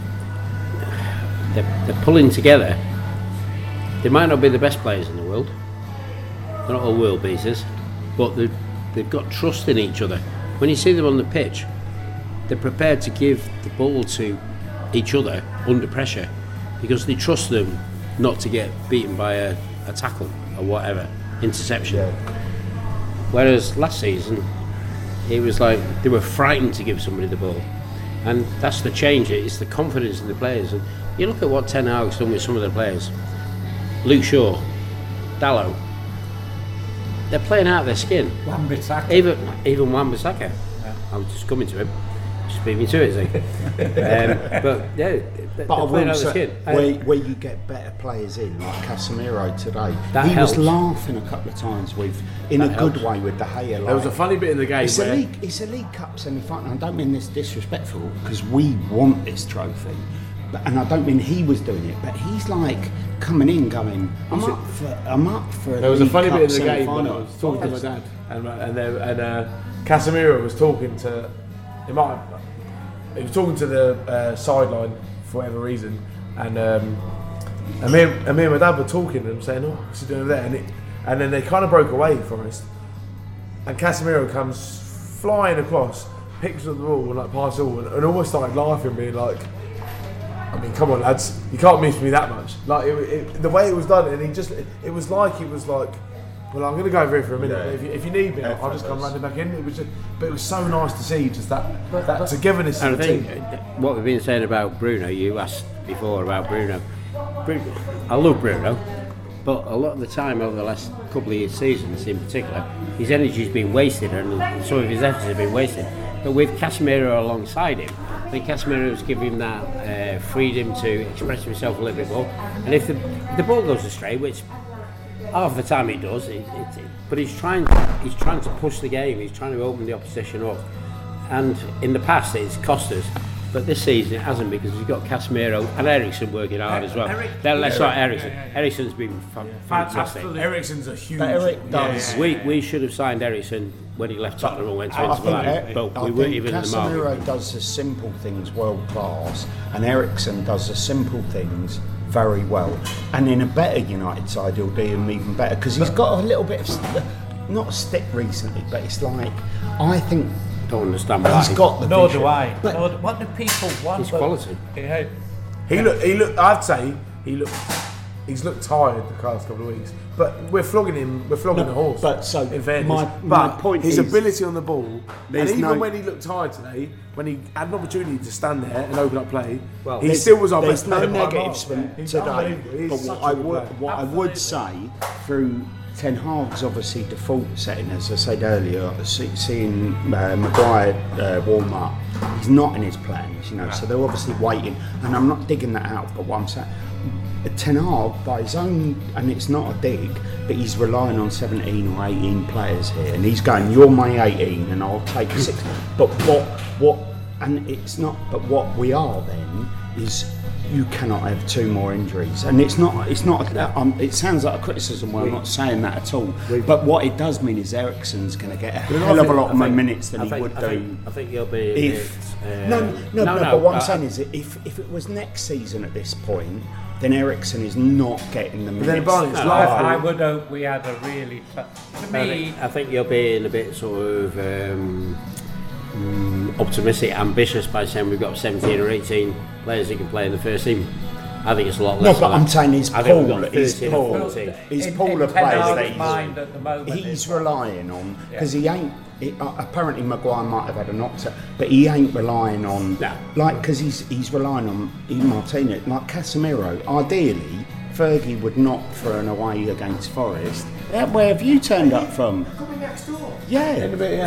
they're pulling together. They might not be the best players in the world, they're not all world beaters, but they've got trust in each other. When you see them on the pitch, they're prepared to give the ball to each other under pressure, because they trust them not to get beaten by a tackle or whatever, interception. Whereas last season, it was like they were frightened to give somebody the ball. And that's the change, it's the confidence in the players. And you look at what Ten Hag's done with some of the players. Luke Shaw, Dalot, they're playing out of their skin. Wan-Bissaka. Even Wan-Bissaka. Yeah. I'm just coming to him. Just beat me to it, Zeke. But yeah, they're playing out of their skin. Where you get better players in, like Casemiro today. He helps. was laughing a couple of times in a good way with De Gea. Like, There was a funny bit in the game it's a League Cup semi-final. I don't mean this disrespectful, because we want this trophy. And I don't mean he was doing it, but he's like coming in, going, I'm up for a There was a League funny Cup bit in the game when I semi-final. was talking to my dad, and Casemiro was talking to he was talking to the sideline for whatever reason, and me and my dad were talking and saying, "Oh, what's he doing over there?" And then they kind of broke away from us, and Casemiro comes flying across, picks up the ball and like passes all, and almost started laughing, being like, I mean, come on, lads, you can't miss me that much. Like the way it was done, and it was like, well, I'm going to go over here for a minute. If you need me, I'll just come running back in. But it was so nice to see just that togetherness And of I the think team. what we've been saying about Bruno, you asked before about Bruno. I love Bruno, but a lot of the time over the last couple of seasons in particular, his energy's been wasted and some of his efforts have been wasted. But with Casemiro alongside him, I think Casemiro's given him that freedom to express himself a little bit more. And if the ball goes astray, which half the time it does, but he's trying to push the game. He's trying to open the opposition up. And in the past, it's cost us. But this season it hasn't, because we've got Casemiro and Eriksen working hard as well. Let's not Eriksen. Eriksen's been fantastic. Eriksen's a huge. But Eric does. We should have signed Eriksen when he left Tottenham and went to Inter Milan, but we weren't even in the market. Casemiro does the simple things world class, and Eriksen does the simple things very well. And in a better United side, he'll do him even better, because he's got a little bit of not a stick recently, but it's like, I think. Don't understand why. He's got the Nor vision. do I. But What do people want? It's quality. Yeah. He looked. I'd say he's looked tired the past couple of weeks. But we're flogging him. We're flogging the horse. but so in fairness, my point his is, ability on the ball, and there's even no- when he looked tired today, when he had an opportunity to stand there and open up play, Well, he still was our There's best no player by a negatives mile. from He's today. unbelievable. He's But such what a good player. I would say, through Ten Hag's obviously default setting, as I said earlier, seeing Maguire warm up, he's not in his plans, so they're obviously waiting, and I'm not digging that out, but what I'm saying, Ten Hag, by his own, and it's not a dig, but he's relying on 17 or 18 players here, and he's going, you're my 18 and I'll take 6. But what and it's not, but what we are then is, you cannot have 2 more injuries, and it sounds like a criticism. Well, I'm not saying that at all. But what it does mean is Eriksen's going to get a hell of a lot more minutes than he would do. I think you'll be If but what I'm saying is, that if it was next season at this point, then Eriksen is not getting the minutes. then Barney's I would hope we had a really. To me, I think you're being a bit sort of optimistic, ambitious by saying we've got 17 or 18 players who can play in the first team. I think it's a lot less. No, but I'm saying his I think we've pool, got his 13 or pool, 14. his in pool of Ten players Hag's that mind at the moment he's is- relying on, because he ain't. Apparently, Maguire might have had a knocker, but he ain't relying on because he's relying on Martinez, like Casemiro. Ideally, Fergie would not throw an away against Forest. Where have you turned up from? Yeah.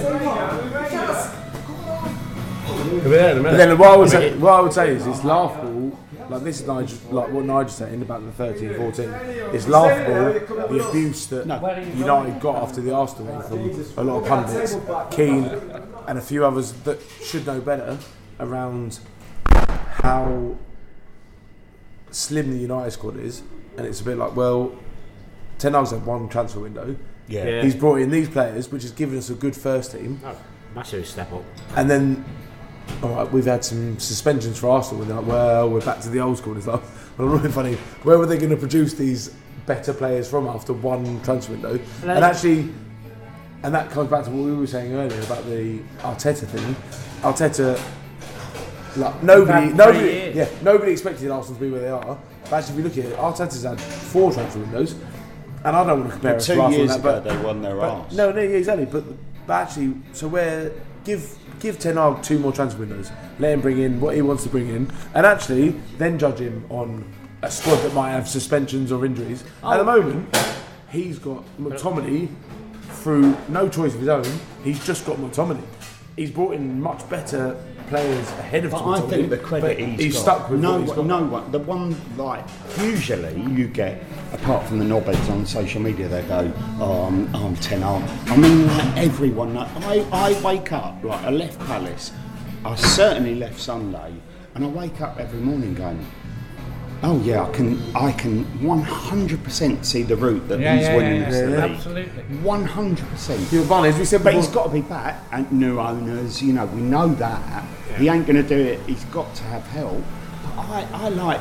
But then what I would say is it's laughable. Like this is Nigel, like what Nigel said about the 13, 14. It's laughable the abuse that United got after the Arsenal game from a lot of pundits, Keane, and a few others that should know better around how slim the United squad is, and it's a bit like, well, Ten Hag's had one transfer window. Yeah. He's brought in these players, which has given us a good first team, Massive step up. and then. All right, we've had some suspensions for Arsenal, and they're like, well, we're back to the old school. It's like, well, really funny. Where were they going to produce these better players from after one transfer window? And that comes back to what we were saying earlier about the Arteta thing. Arteta, like nobody expected Arsenal to be where they are. But actually, if you look at it, Arteta's had 4 transfer windows, and I don't want to compare us to 2 Arsenal. years that, ago, but, they won their arse. No, exactly. But actually, so give Ten Hag 2 more transfer windows. Let him bring in what he wants to bring in, and actually then judge him on a squad that might have suspensions or injuries. At the moment, he's got McTominay through no choice of his own. He's just got McTominay. He's brought in much better players ahead of But McTominay. I think the credit he's got. stuck with what he's got. No one. The one, like, usually you get, apart from the knobheads on social media, they go, oh, I'm Ten Hag. I mean, like, everyone. I wake up, like, I left Palace. I certainly left Sunday, and I wake up every morning going, oh yeah, I can 100% see the route that he's winning this league. Absolutely. 100%. You're Barney, as we said But before, he's got to be back, and new owners, we know that. Yeah. He ain't going to do it, he's got to have help. But I like,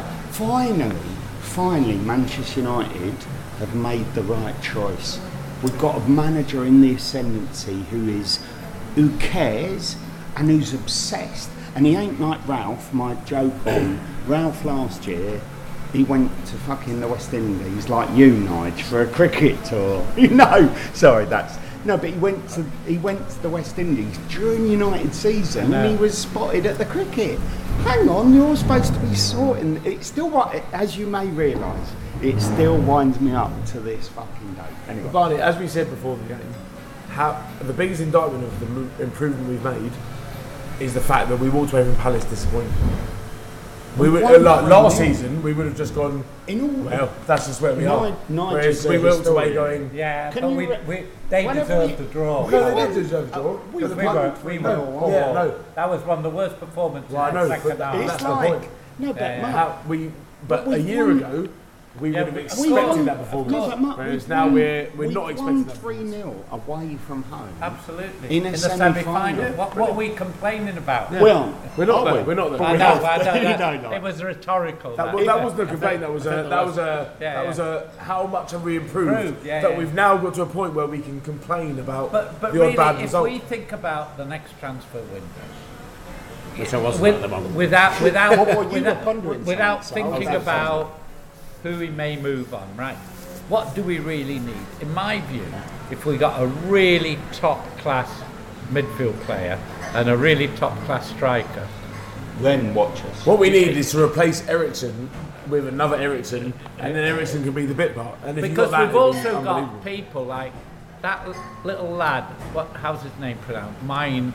finally, Manchester United have made the right choice. We've got a manager in the ascendancy who cares and who's obsessed. And he ain't like Ralph, my joke on. Ralph last year, he went to fucking the West Indies like you, Nige, for a cricket tour. Sorry, that's... No, but he went to the West Indies during United season and he was spotted at the cricket. Hang on, you're supposed to be sorting... It's still right, as you may realise, it still winds me up to this fucking day. Anyway. Barney, as we said before the game, the biggest indictment of the improvement we've made is the fact that we walked away from Palace disappointed. We were last season. We would have just gone. Well, that's just where we are. Whereas we walked away going. Yeah, but they deserved the draw. No, they did deserve the draw. We were. That was one of the worst performances. Well, I know, but that's the point. No, but but a year ago, we would have expected that performance. Whereas now we're not expecting that. 3-0 away from home. Absolutely. In a semi-final. What are we complaining about? Yeah. Well, we're not there. We're not there. I know. It was rhetorical. That wasn't a complaint. That was a how much have we improved? That we've now got to a point where we can complain about but the really, odd bad result. If we think about the next transfer window, which I wasn't at the moment. Without thinking about who we may move on, right? What do we really need? In my view, if we got a really top-class midfield player and a really top-class striker, then watch us. What we need is to replace Ericsson with another Ericsson, and then Ericsson can be the bit part. And if because we've also got people like that little lad. How's his name pronounced? Mino.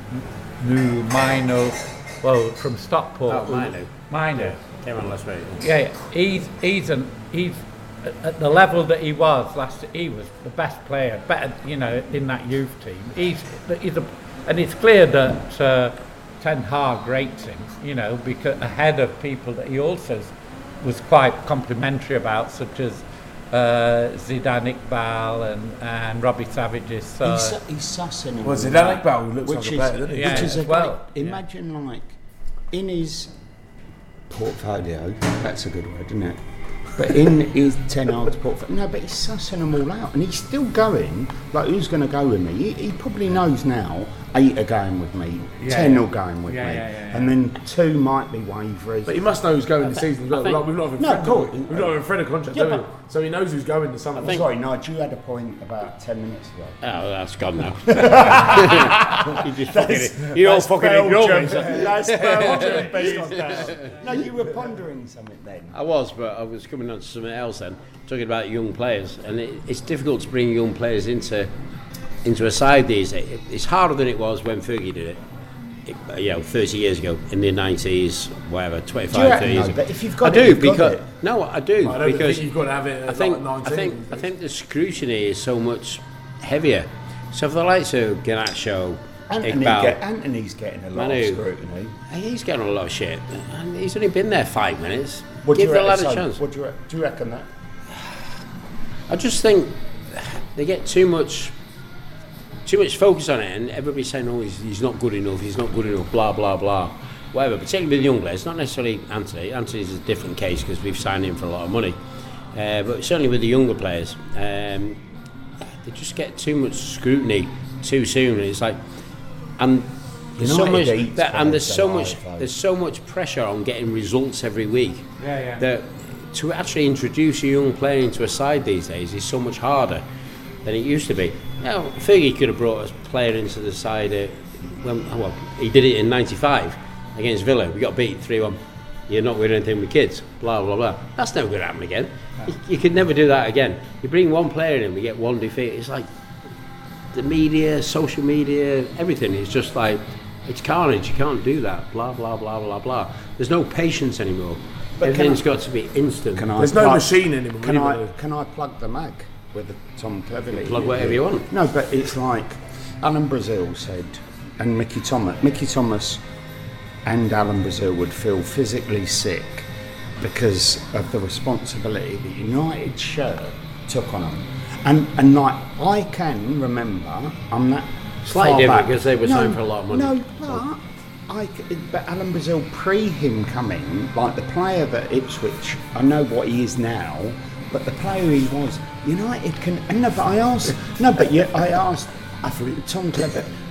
Well, from Stockport. Mino. Came on last week. Yeah, he's at the level that he was last. He was the best player, better, in that youth team. And it's clear that Ten Hag rates him, because ahead of people that he also was quite complimentary about, such as Zidane Iqbal and Robbie Savage's. He's sussing him. Well, Zidane Iqbal looks like a player, doesn't he? Yeah, which is well. Imagine like in his portfolio. That's a good word, isn't it? But in his 10 Hag's portfolio, no, but he's sussing them all out, and he's still going. Like, who's going to go with me? He probably knows now. 8 are going with me, 10 are going with me, and then 2 might be waivers. But he must know who's going this season as well. Like, we've not even Fred a contract, yeah, so he knows who's going this summer. Sorry, Nigel, you had a point about 10 minutes ago. Oh, that's gone now. You all fucking ignore me. That's Belgium. No, you were pondering something then. I was, but I was coming on to something else then, talking about young players, and it's difficult to bring young players into a side these days. It's harder than it was when Fergie did it. 30 years ago, in the 90s, whatever, 25, 30 years ago. But if you've got I do, I don't think you've got to have it at 19. I think the scrutiny is so much heavier. So for the likes of Garnacho, Iqbal, Anthony's getting a lot of scrutiny. He's getting a lot of shit. And he's only been there 5 minutes. Give the lad a chance. Do you reckon that? I just think they get too much focus on it, and everybody's saying, "Oh, he's not good enough. He's not good enough." Blah blah blah, whatever. Particularly with the young players, not necessarily Anthony. Anthony's a different case because we've signed him for a lot of money. But certainly with the younger players, they just get too much scrutiny too soon. It's like, and there's so much pressure on getting results every week. That to actually introduce a young player into a side these days is so much harder than it used to be. Now, Fergie could have brought a player into the side. He did it in '95 against Villa. We got beat 3-1. You're not winning anything with kids. Blah blah blah. That's never going to happen again. You could never do that again. You bring one player in, we get one defeat. It's like the media, social media, everything. It's just like it's carnage. You can't do that. Blah blah blah blah blah. There's no patience anymore. But everything's got to be instant. There's no machine anymore. Can I plug the mag with Tom Cleverley? Plug whatever you want. No, but it's like Alan Brazil said, and Mickey Thomas and Alan Brazil would feel physically sick because of the responsibility the United shirt took on them. And like, I can remember, I'm that slightly different because they were signed for a lot of money. No, but Alan Brazil, pre him coming, like the player that Ipswich, I know what he is now, but the player he was, United can. I asked Tom Clever,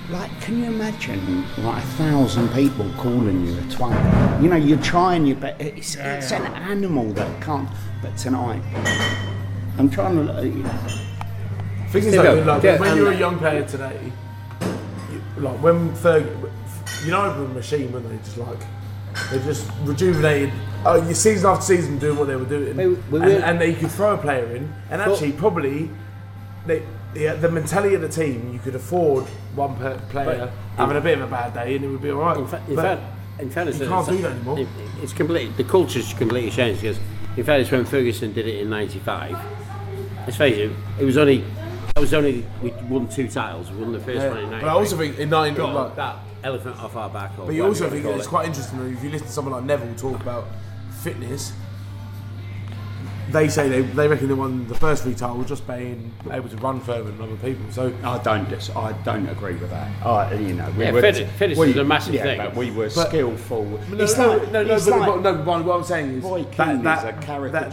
like, can you imagine like 1,000 people calling you a twat? You know, you're trying your best. It's an animal that can't. But tonight, I'm trying to. Thing is, like, when you're a young player today, like when United were a machine, weren't they? Just like they just rejuvenated. Oh, you season after season doing what they were doing, and they could throw a player in, and actually probably the mentality of the team, you could afford one player having a bit of a bad day, and it would be all right. In fairness, you can't do that anymore. It's completely, the culture's completely changed, because in fairness, when Ferguson did it in '95, let's face it, we won 2 titles. We won the first one in '95. But I also think in '90, like that elephant off our back. But you also think it's quite interesting if you listen to someone like Neville talk about fitness. They say they reckon they won the first 3 titles just being able to run further than other people. So I don't agree with that. Fitness is a massive thing. But we were skillful. What I'm saying is Roy Keane is a character.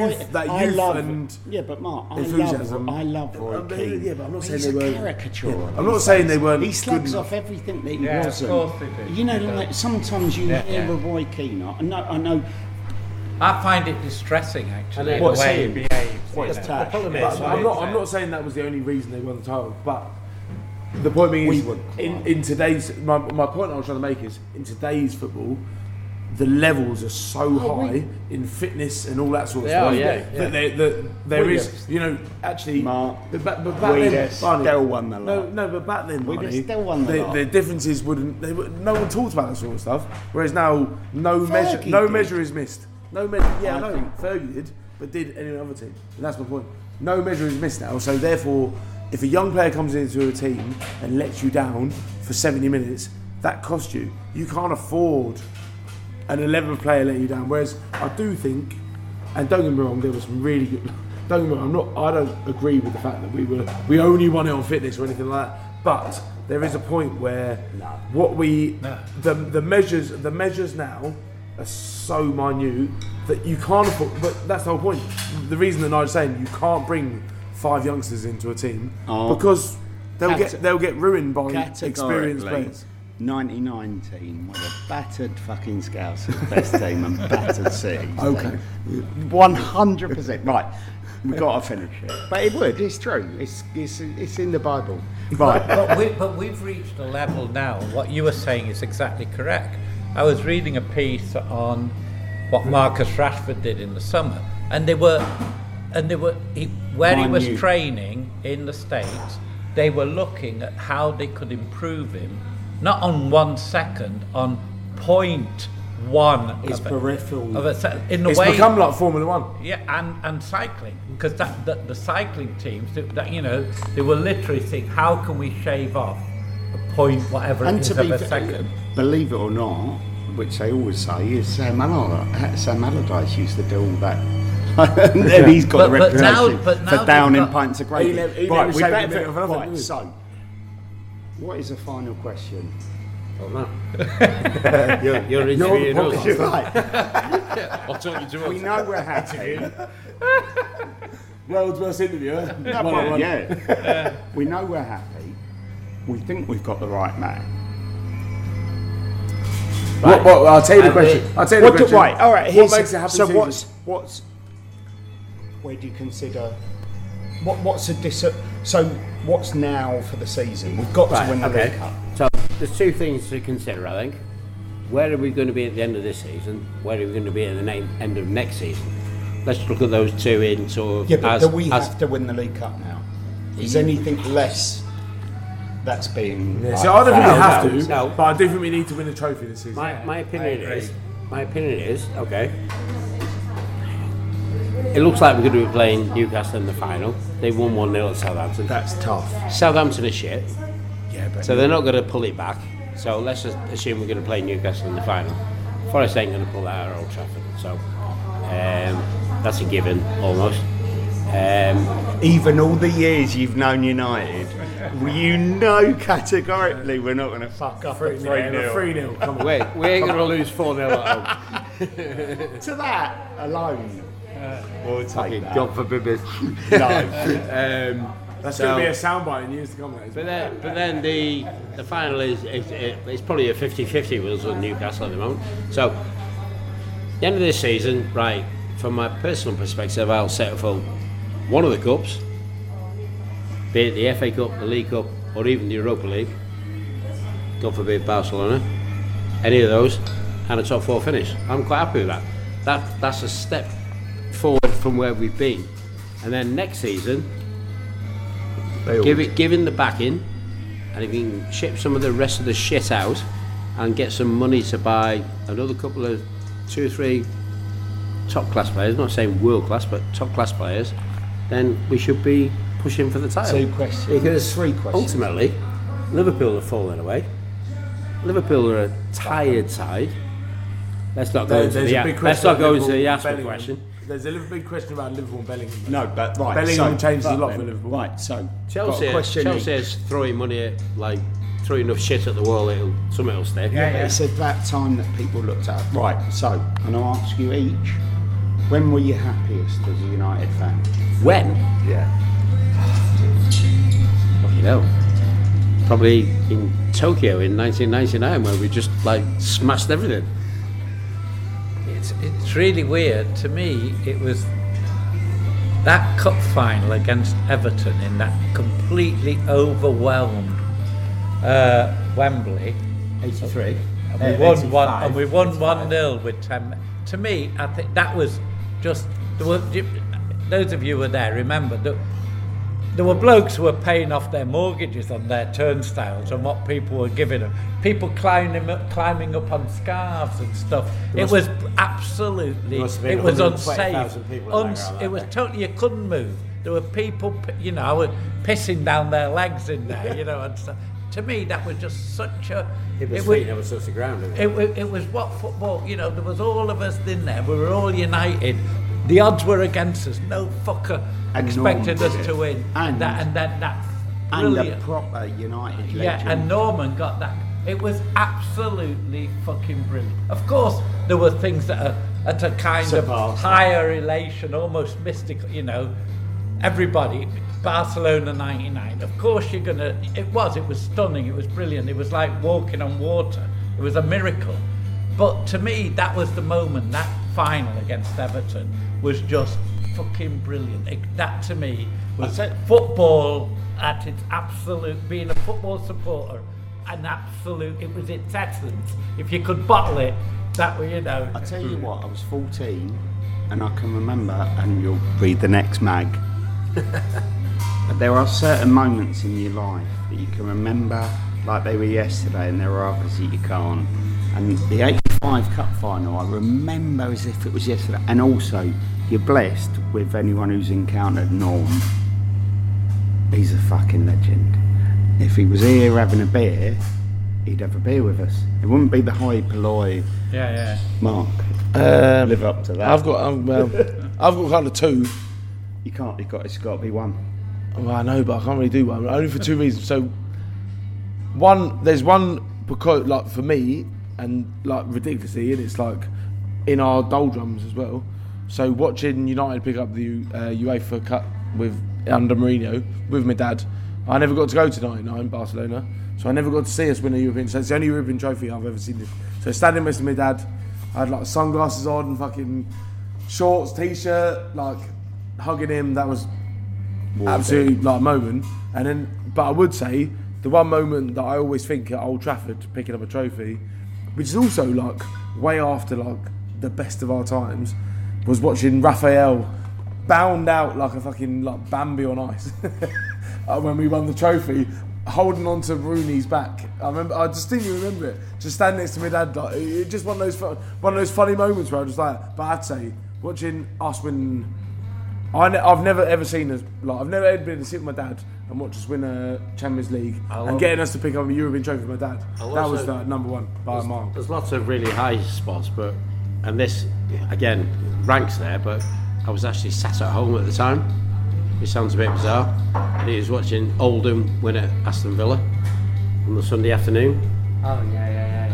But Mark, I love Roy Keane. Yeah, but I'm not saying He's they a were caricature. I'm not saying they weren't. He slags off everything that he wasn't. Of course they do. You know, like sometimes you hear a Roy Keane. I know. I find it distressing, actually, the What's way he he? behaves. I'm not saying that was the only reason they won the title, but the point being is, in today's my point I was trying to make is, in today's football, the levels are so high in fitness and all that sort of stuff. That there is, you know, actually. Mark, but back then, still won the lot. No, but back then, We'd still won the lot. The differences no one talked about that sort of stuff. Whereas now, no measure is missed. No measure. Yeah, I know. Fergie did, but did any other team? And that's my point. No measure is missed now. So therefore, if a young player comes into a team and lets you down for 70 minutes, that costs you. You can't afford an 11th player letting you down. Whereas I do think, and don't get me wrong, there was some really good. Don't get me wrong. I don't agree with the fact that we only won it on fitness or anything like that. But there is a point where the measures now are so minute that you can't afford. But that's the whole point. The reason that Nigel's saying you can't bring 5 youngsters into a team because they'll get ruined by experienced players. 1919 was a battered fucking Scousers best team and battered City. Okay, 100%. Right, we've got to finish it. But it would. It's true. It's in the Bible. Right. But we've reached a level now. What you were saying is exactly correct. I was reading a piece on what Marcus Rashford did in the summer, and he was training in the States, they were looking at how they could improve him, not on 1 second, on 0.1 His peripheral. It's become like Formula 1. Yeah, and cycling, because the cycling teams, they were literally saying, how can we shave off a point whatever it is of a second? Believe it or not, which they always say, is Sam Allardyce used to do all that. And then he's got the reputation for downing pints of gravy. Right, so, what is the final question? Oh no. You're interviewing us. Right. I'll talk you to We know we're happy. World's worst interviewer. We know we're happy. We think we've got the right man. Right. I'll tell you the question. Right, all right. What makes it happen? So where do you consider? So what's now for the season? We've got to win the League Cup. So there's 2 things to consider, I think. Where are we going to be at the end of this season? Where are we going to be at the end of next season? Let's look at those 2 in sort of. Yeah, but do we have to win the League Cup now? Is anything less? That's being. Yeah, so I don't think we have to, but I do think we need to win a trophy this season. My opinion is, okay. It looks like we're going to be playing Newcastle in the final. They won 1-0 at Southampton. That's tough. Southampton is shit. Yeah, but so they're not going to pull it back. So let's just assume we're going to play Newcastle in the final. Forest ain't going to pull that at Old Trafford. So that's a given, almost. Even all the years you've known United, you know categorically we're not going to fuck up 3-0. 3-0. Come on. We ain't going to lose 4-0 at home. To that alone, we'll take that. God forbid. No. That's going to be a soundbite in years to come. But then the final is it's probably a 50-50 with us with Newcastle at the moment. So the end of this season, right, from my personal perspective, I'll settle for one of the cups, be it the FA Cup, the League Cup, or even the Europa League. God forbid Barcelona, any of those, and a top 4 finish. I'm quite happy with that. That's a step forward from where we've been. And then next season, giving the backing, and if you can ship some of the rest of the shit out and get some money to buy another couple of 2 or 3 top class players, I'm not saying world class, but top class players, then we should be pushing for the title. 2 questions. Because 3 questions. Ultimately, Liverpool have fallen away. Liverpool are a tired side. Let's not go into the Asper question. There's a big question about Liverpool and Bellingham. No, but right. Bellingham changes a lot for Liverpool. Right, so Chelsea is throwing money at, like, throwing enough shit at the wall, something will stick. Yeah, it's at that time that people looked at. Right, so I'm going to ask you each, when were you happiest as a United fan? When? Yeah. You know, probably in Tokyo in 1999, where we just like smashed everything. It's really weird. To me, it was that cup final against Everton in that completely overwhelmed Wembley. 83. And we won 1-0 with 10. To me, I think that was just. Those of you who were there remember that there were blokes who were paying off their mortgages on their turnstiles and what people were giving them. People climbing up on scarves and stuff. It was absolutely. It was unsafe. It was totally. You couldn't move. There were people, pissing down their legs in there, and stuff. To me, that was just such a. It was feet never touched the ground. It was what football. There was all of us in there. We were all united. The odds were against us. No fucker expected us to win. And that brilliant. And a proper United legend. Yeah, and Norman got that. It was absolutely fucking brilliant. Of course, there were things that are at a kind of higher elation, almost mystical. Everybody. Barcelona 99. Of course you're gonna. It was stunning. It was brilliant. It was like walking on water. It was a miracle. But to me, that was the moment. That final against Everton was just fucking brilliant. That to me was football at its absolute. Being a football supporter, an absolute. It was its essence. If you could bottle it, that way, I tell you what. I was 14, and I can remember. And you'll read the next mag. But there are certain moments in your life that you can remember like they were yesterday, and there are others that you can't. And the 85 Cup final, I remember as if it was yesterday. And also, you're blessed with anyone who's encountered Norm. He's a fucking legend. If he was here having a beer, he'd have a beer with us. It wouldn't be the high polloi. Yeah. Mark, live up to that. I've got kind of 2. You can't. It's got to be 1. Well, I know, but I can't really do one. Only for 2 reasons. So, there's one because, like, for me, and like ridiculously, and it's like in our doldrums as well. So watching United pick up the UEFA Cup under Mourinho with my dad, I never got to go to 99 Barcelona, so I never got to see us win a European. So it's the only European trophy I've ever seen. So standing next to my dad, I had like sunglasses on, fucking shorts, t-shirt, like hugging him. That was absolutely like a moment. And then, but I would say the one moment that I always think at Old Trafford picking up a trophy, which is also like way after like the best of our times, was watching Raphael bound out like a fucking like Bambi on ice when we won the trophy, holding on to Rooney's back. I distinctly remember it. Just standing next to my dad, like it just one of those funny moments where I was like. But I'd say watching us win. I've never ever seen us like I've never ever been to sit with my dad and watch us win a Champions League and getting us to pick up a European trophy for my dad. That was the number one by a mile. There's lots of really high spots, and this again ranks there. But I was actually sat at home at the time. It sounds a bit bizarre. And he was watching Oldham win at Aston Villa on the Sunday afternoon. Oh yeah.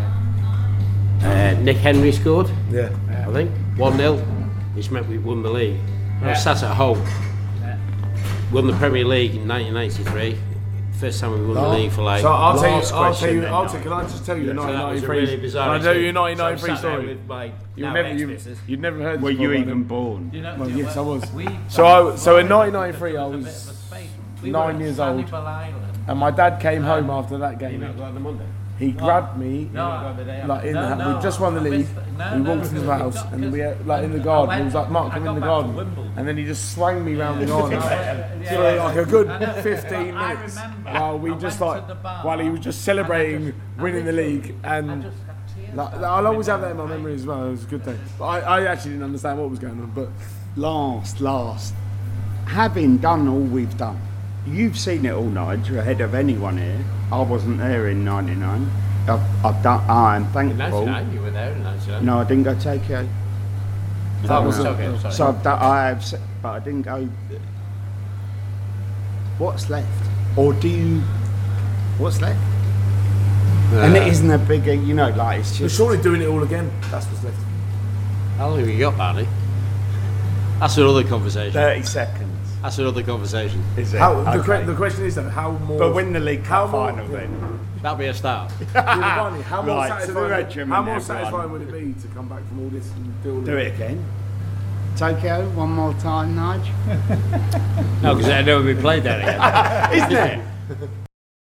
Nick Henry scored. Yeah. I think 1-0, which meant we won the league. I was sat at home. won the Premier League in 1993. First time we won the league for like. So I'll tell you. Can I just tell you the So that was a 1993? really bizarre. Can I tell you a experience. 1993 So I'm sat there story? with my You'd never heard. This Were you before, even Adam. born? You know, Well, yes, I was. we- So in 1993, I We was were 9 at years old, Sanibel Island. and my dad came home after that You game. know, like the Monday. He grabbed me, No, like in no, the, we just won the I league. missed it. No, We no, walked into the because house, we got- and we had, like in the I garden. went- He was like, "Mark, I come in got the back garden," from Wimbledon. and then he just swung me round the Yeah. garden Yeah. for like a good And 15 I minutes, remember while we I just went like to the bar while he was just celebrating winning the league, and I'll always have that in my memory as well. It was a good thing. But I actually didn't understand what was going on, but Last. Having done all we've done, you've seen it all, Nigel, ahead of anyone here. I wasn't there in '99. I've done. I am In thankful. 99, you were there in 99. No, I didn't go Tokyo. That was No. Tokyo, sorry. So I've done, I have, but I didn't go. What's left, or do you? What's left? And it isn't a bigger, you know, like it's we're just. surely doing it all again. That's what's left. How long have you got, Barney? That's another conversation. 30 seconds. That's another conversation. Is it? How, Okay. the question is though, how more? But win the League how Cup more- final then. That'll be a start. Barney, how more Right, to the satisfying? regiment, How more everyone. satisfying would it be to come back from all this and do all Do it again. Tokyo, one more time, Nige. No, because I know we played that again. Isn't it?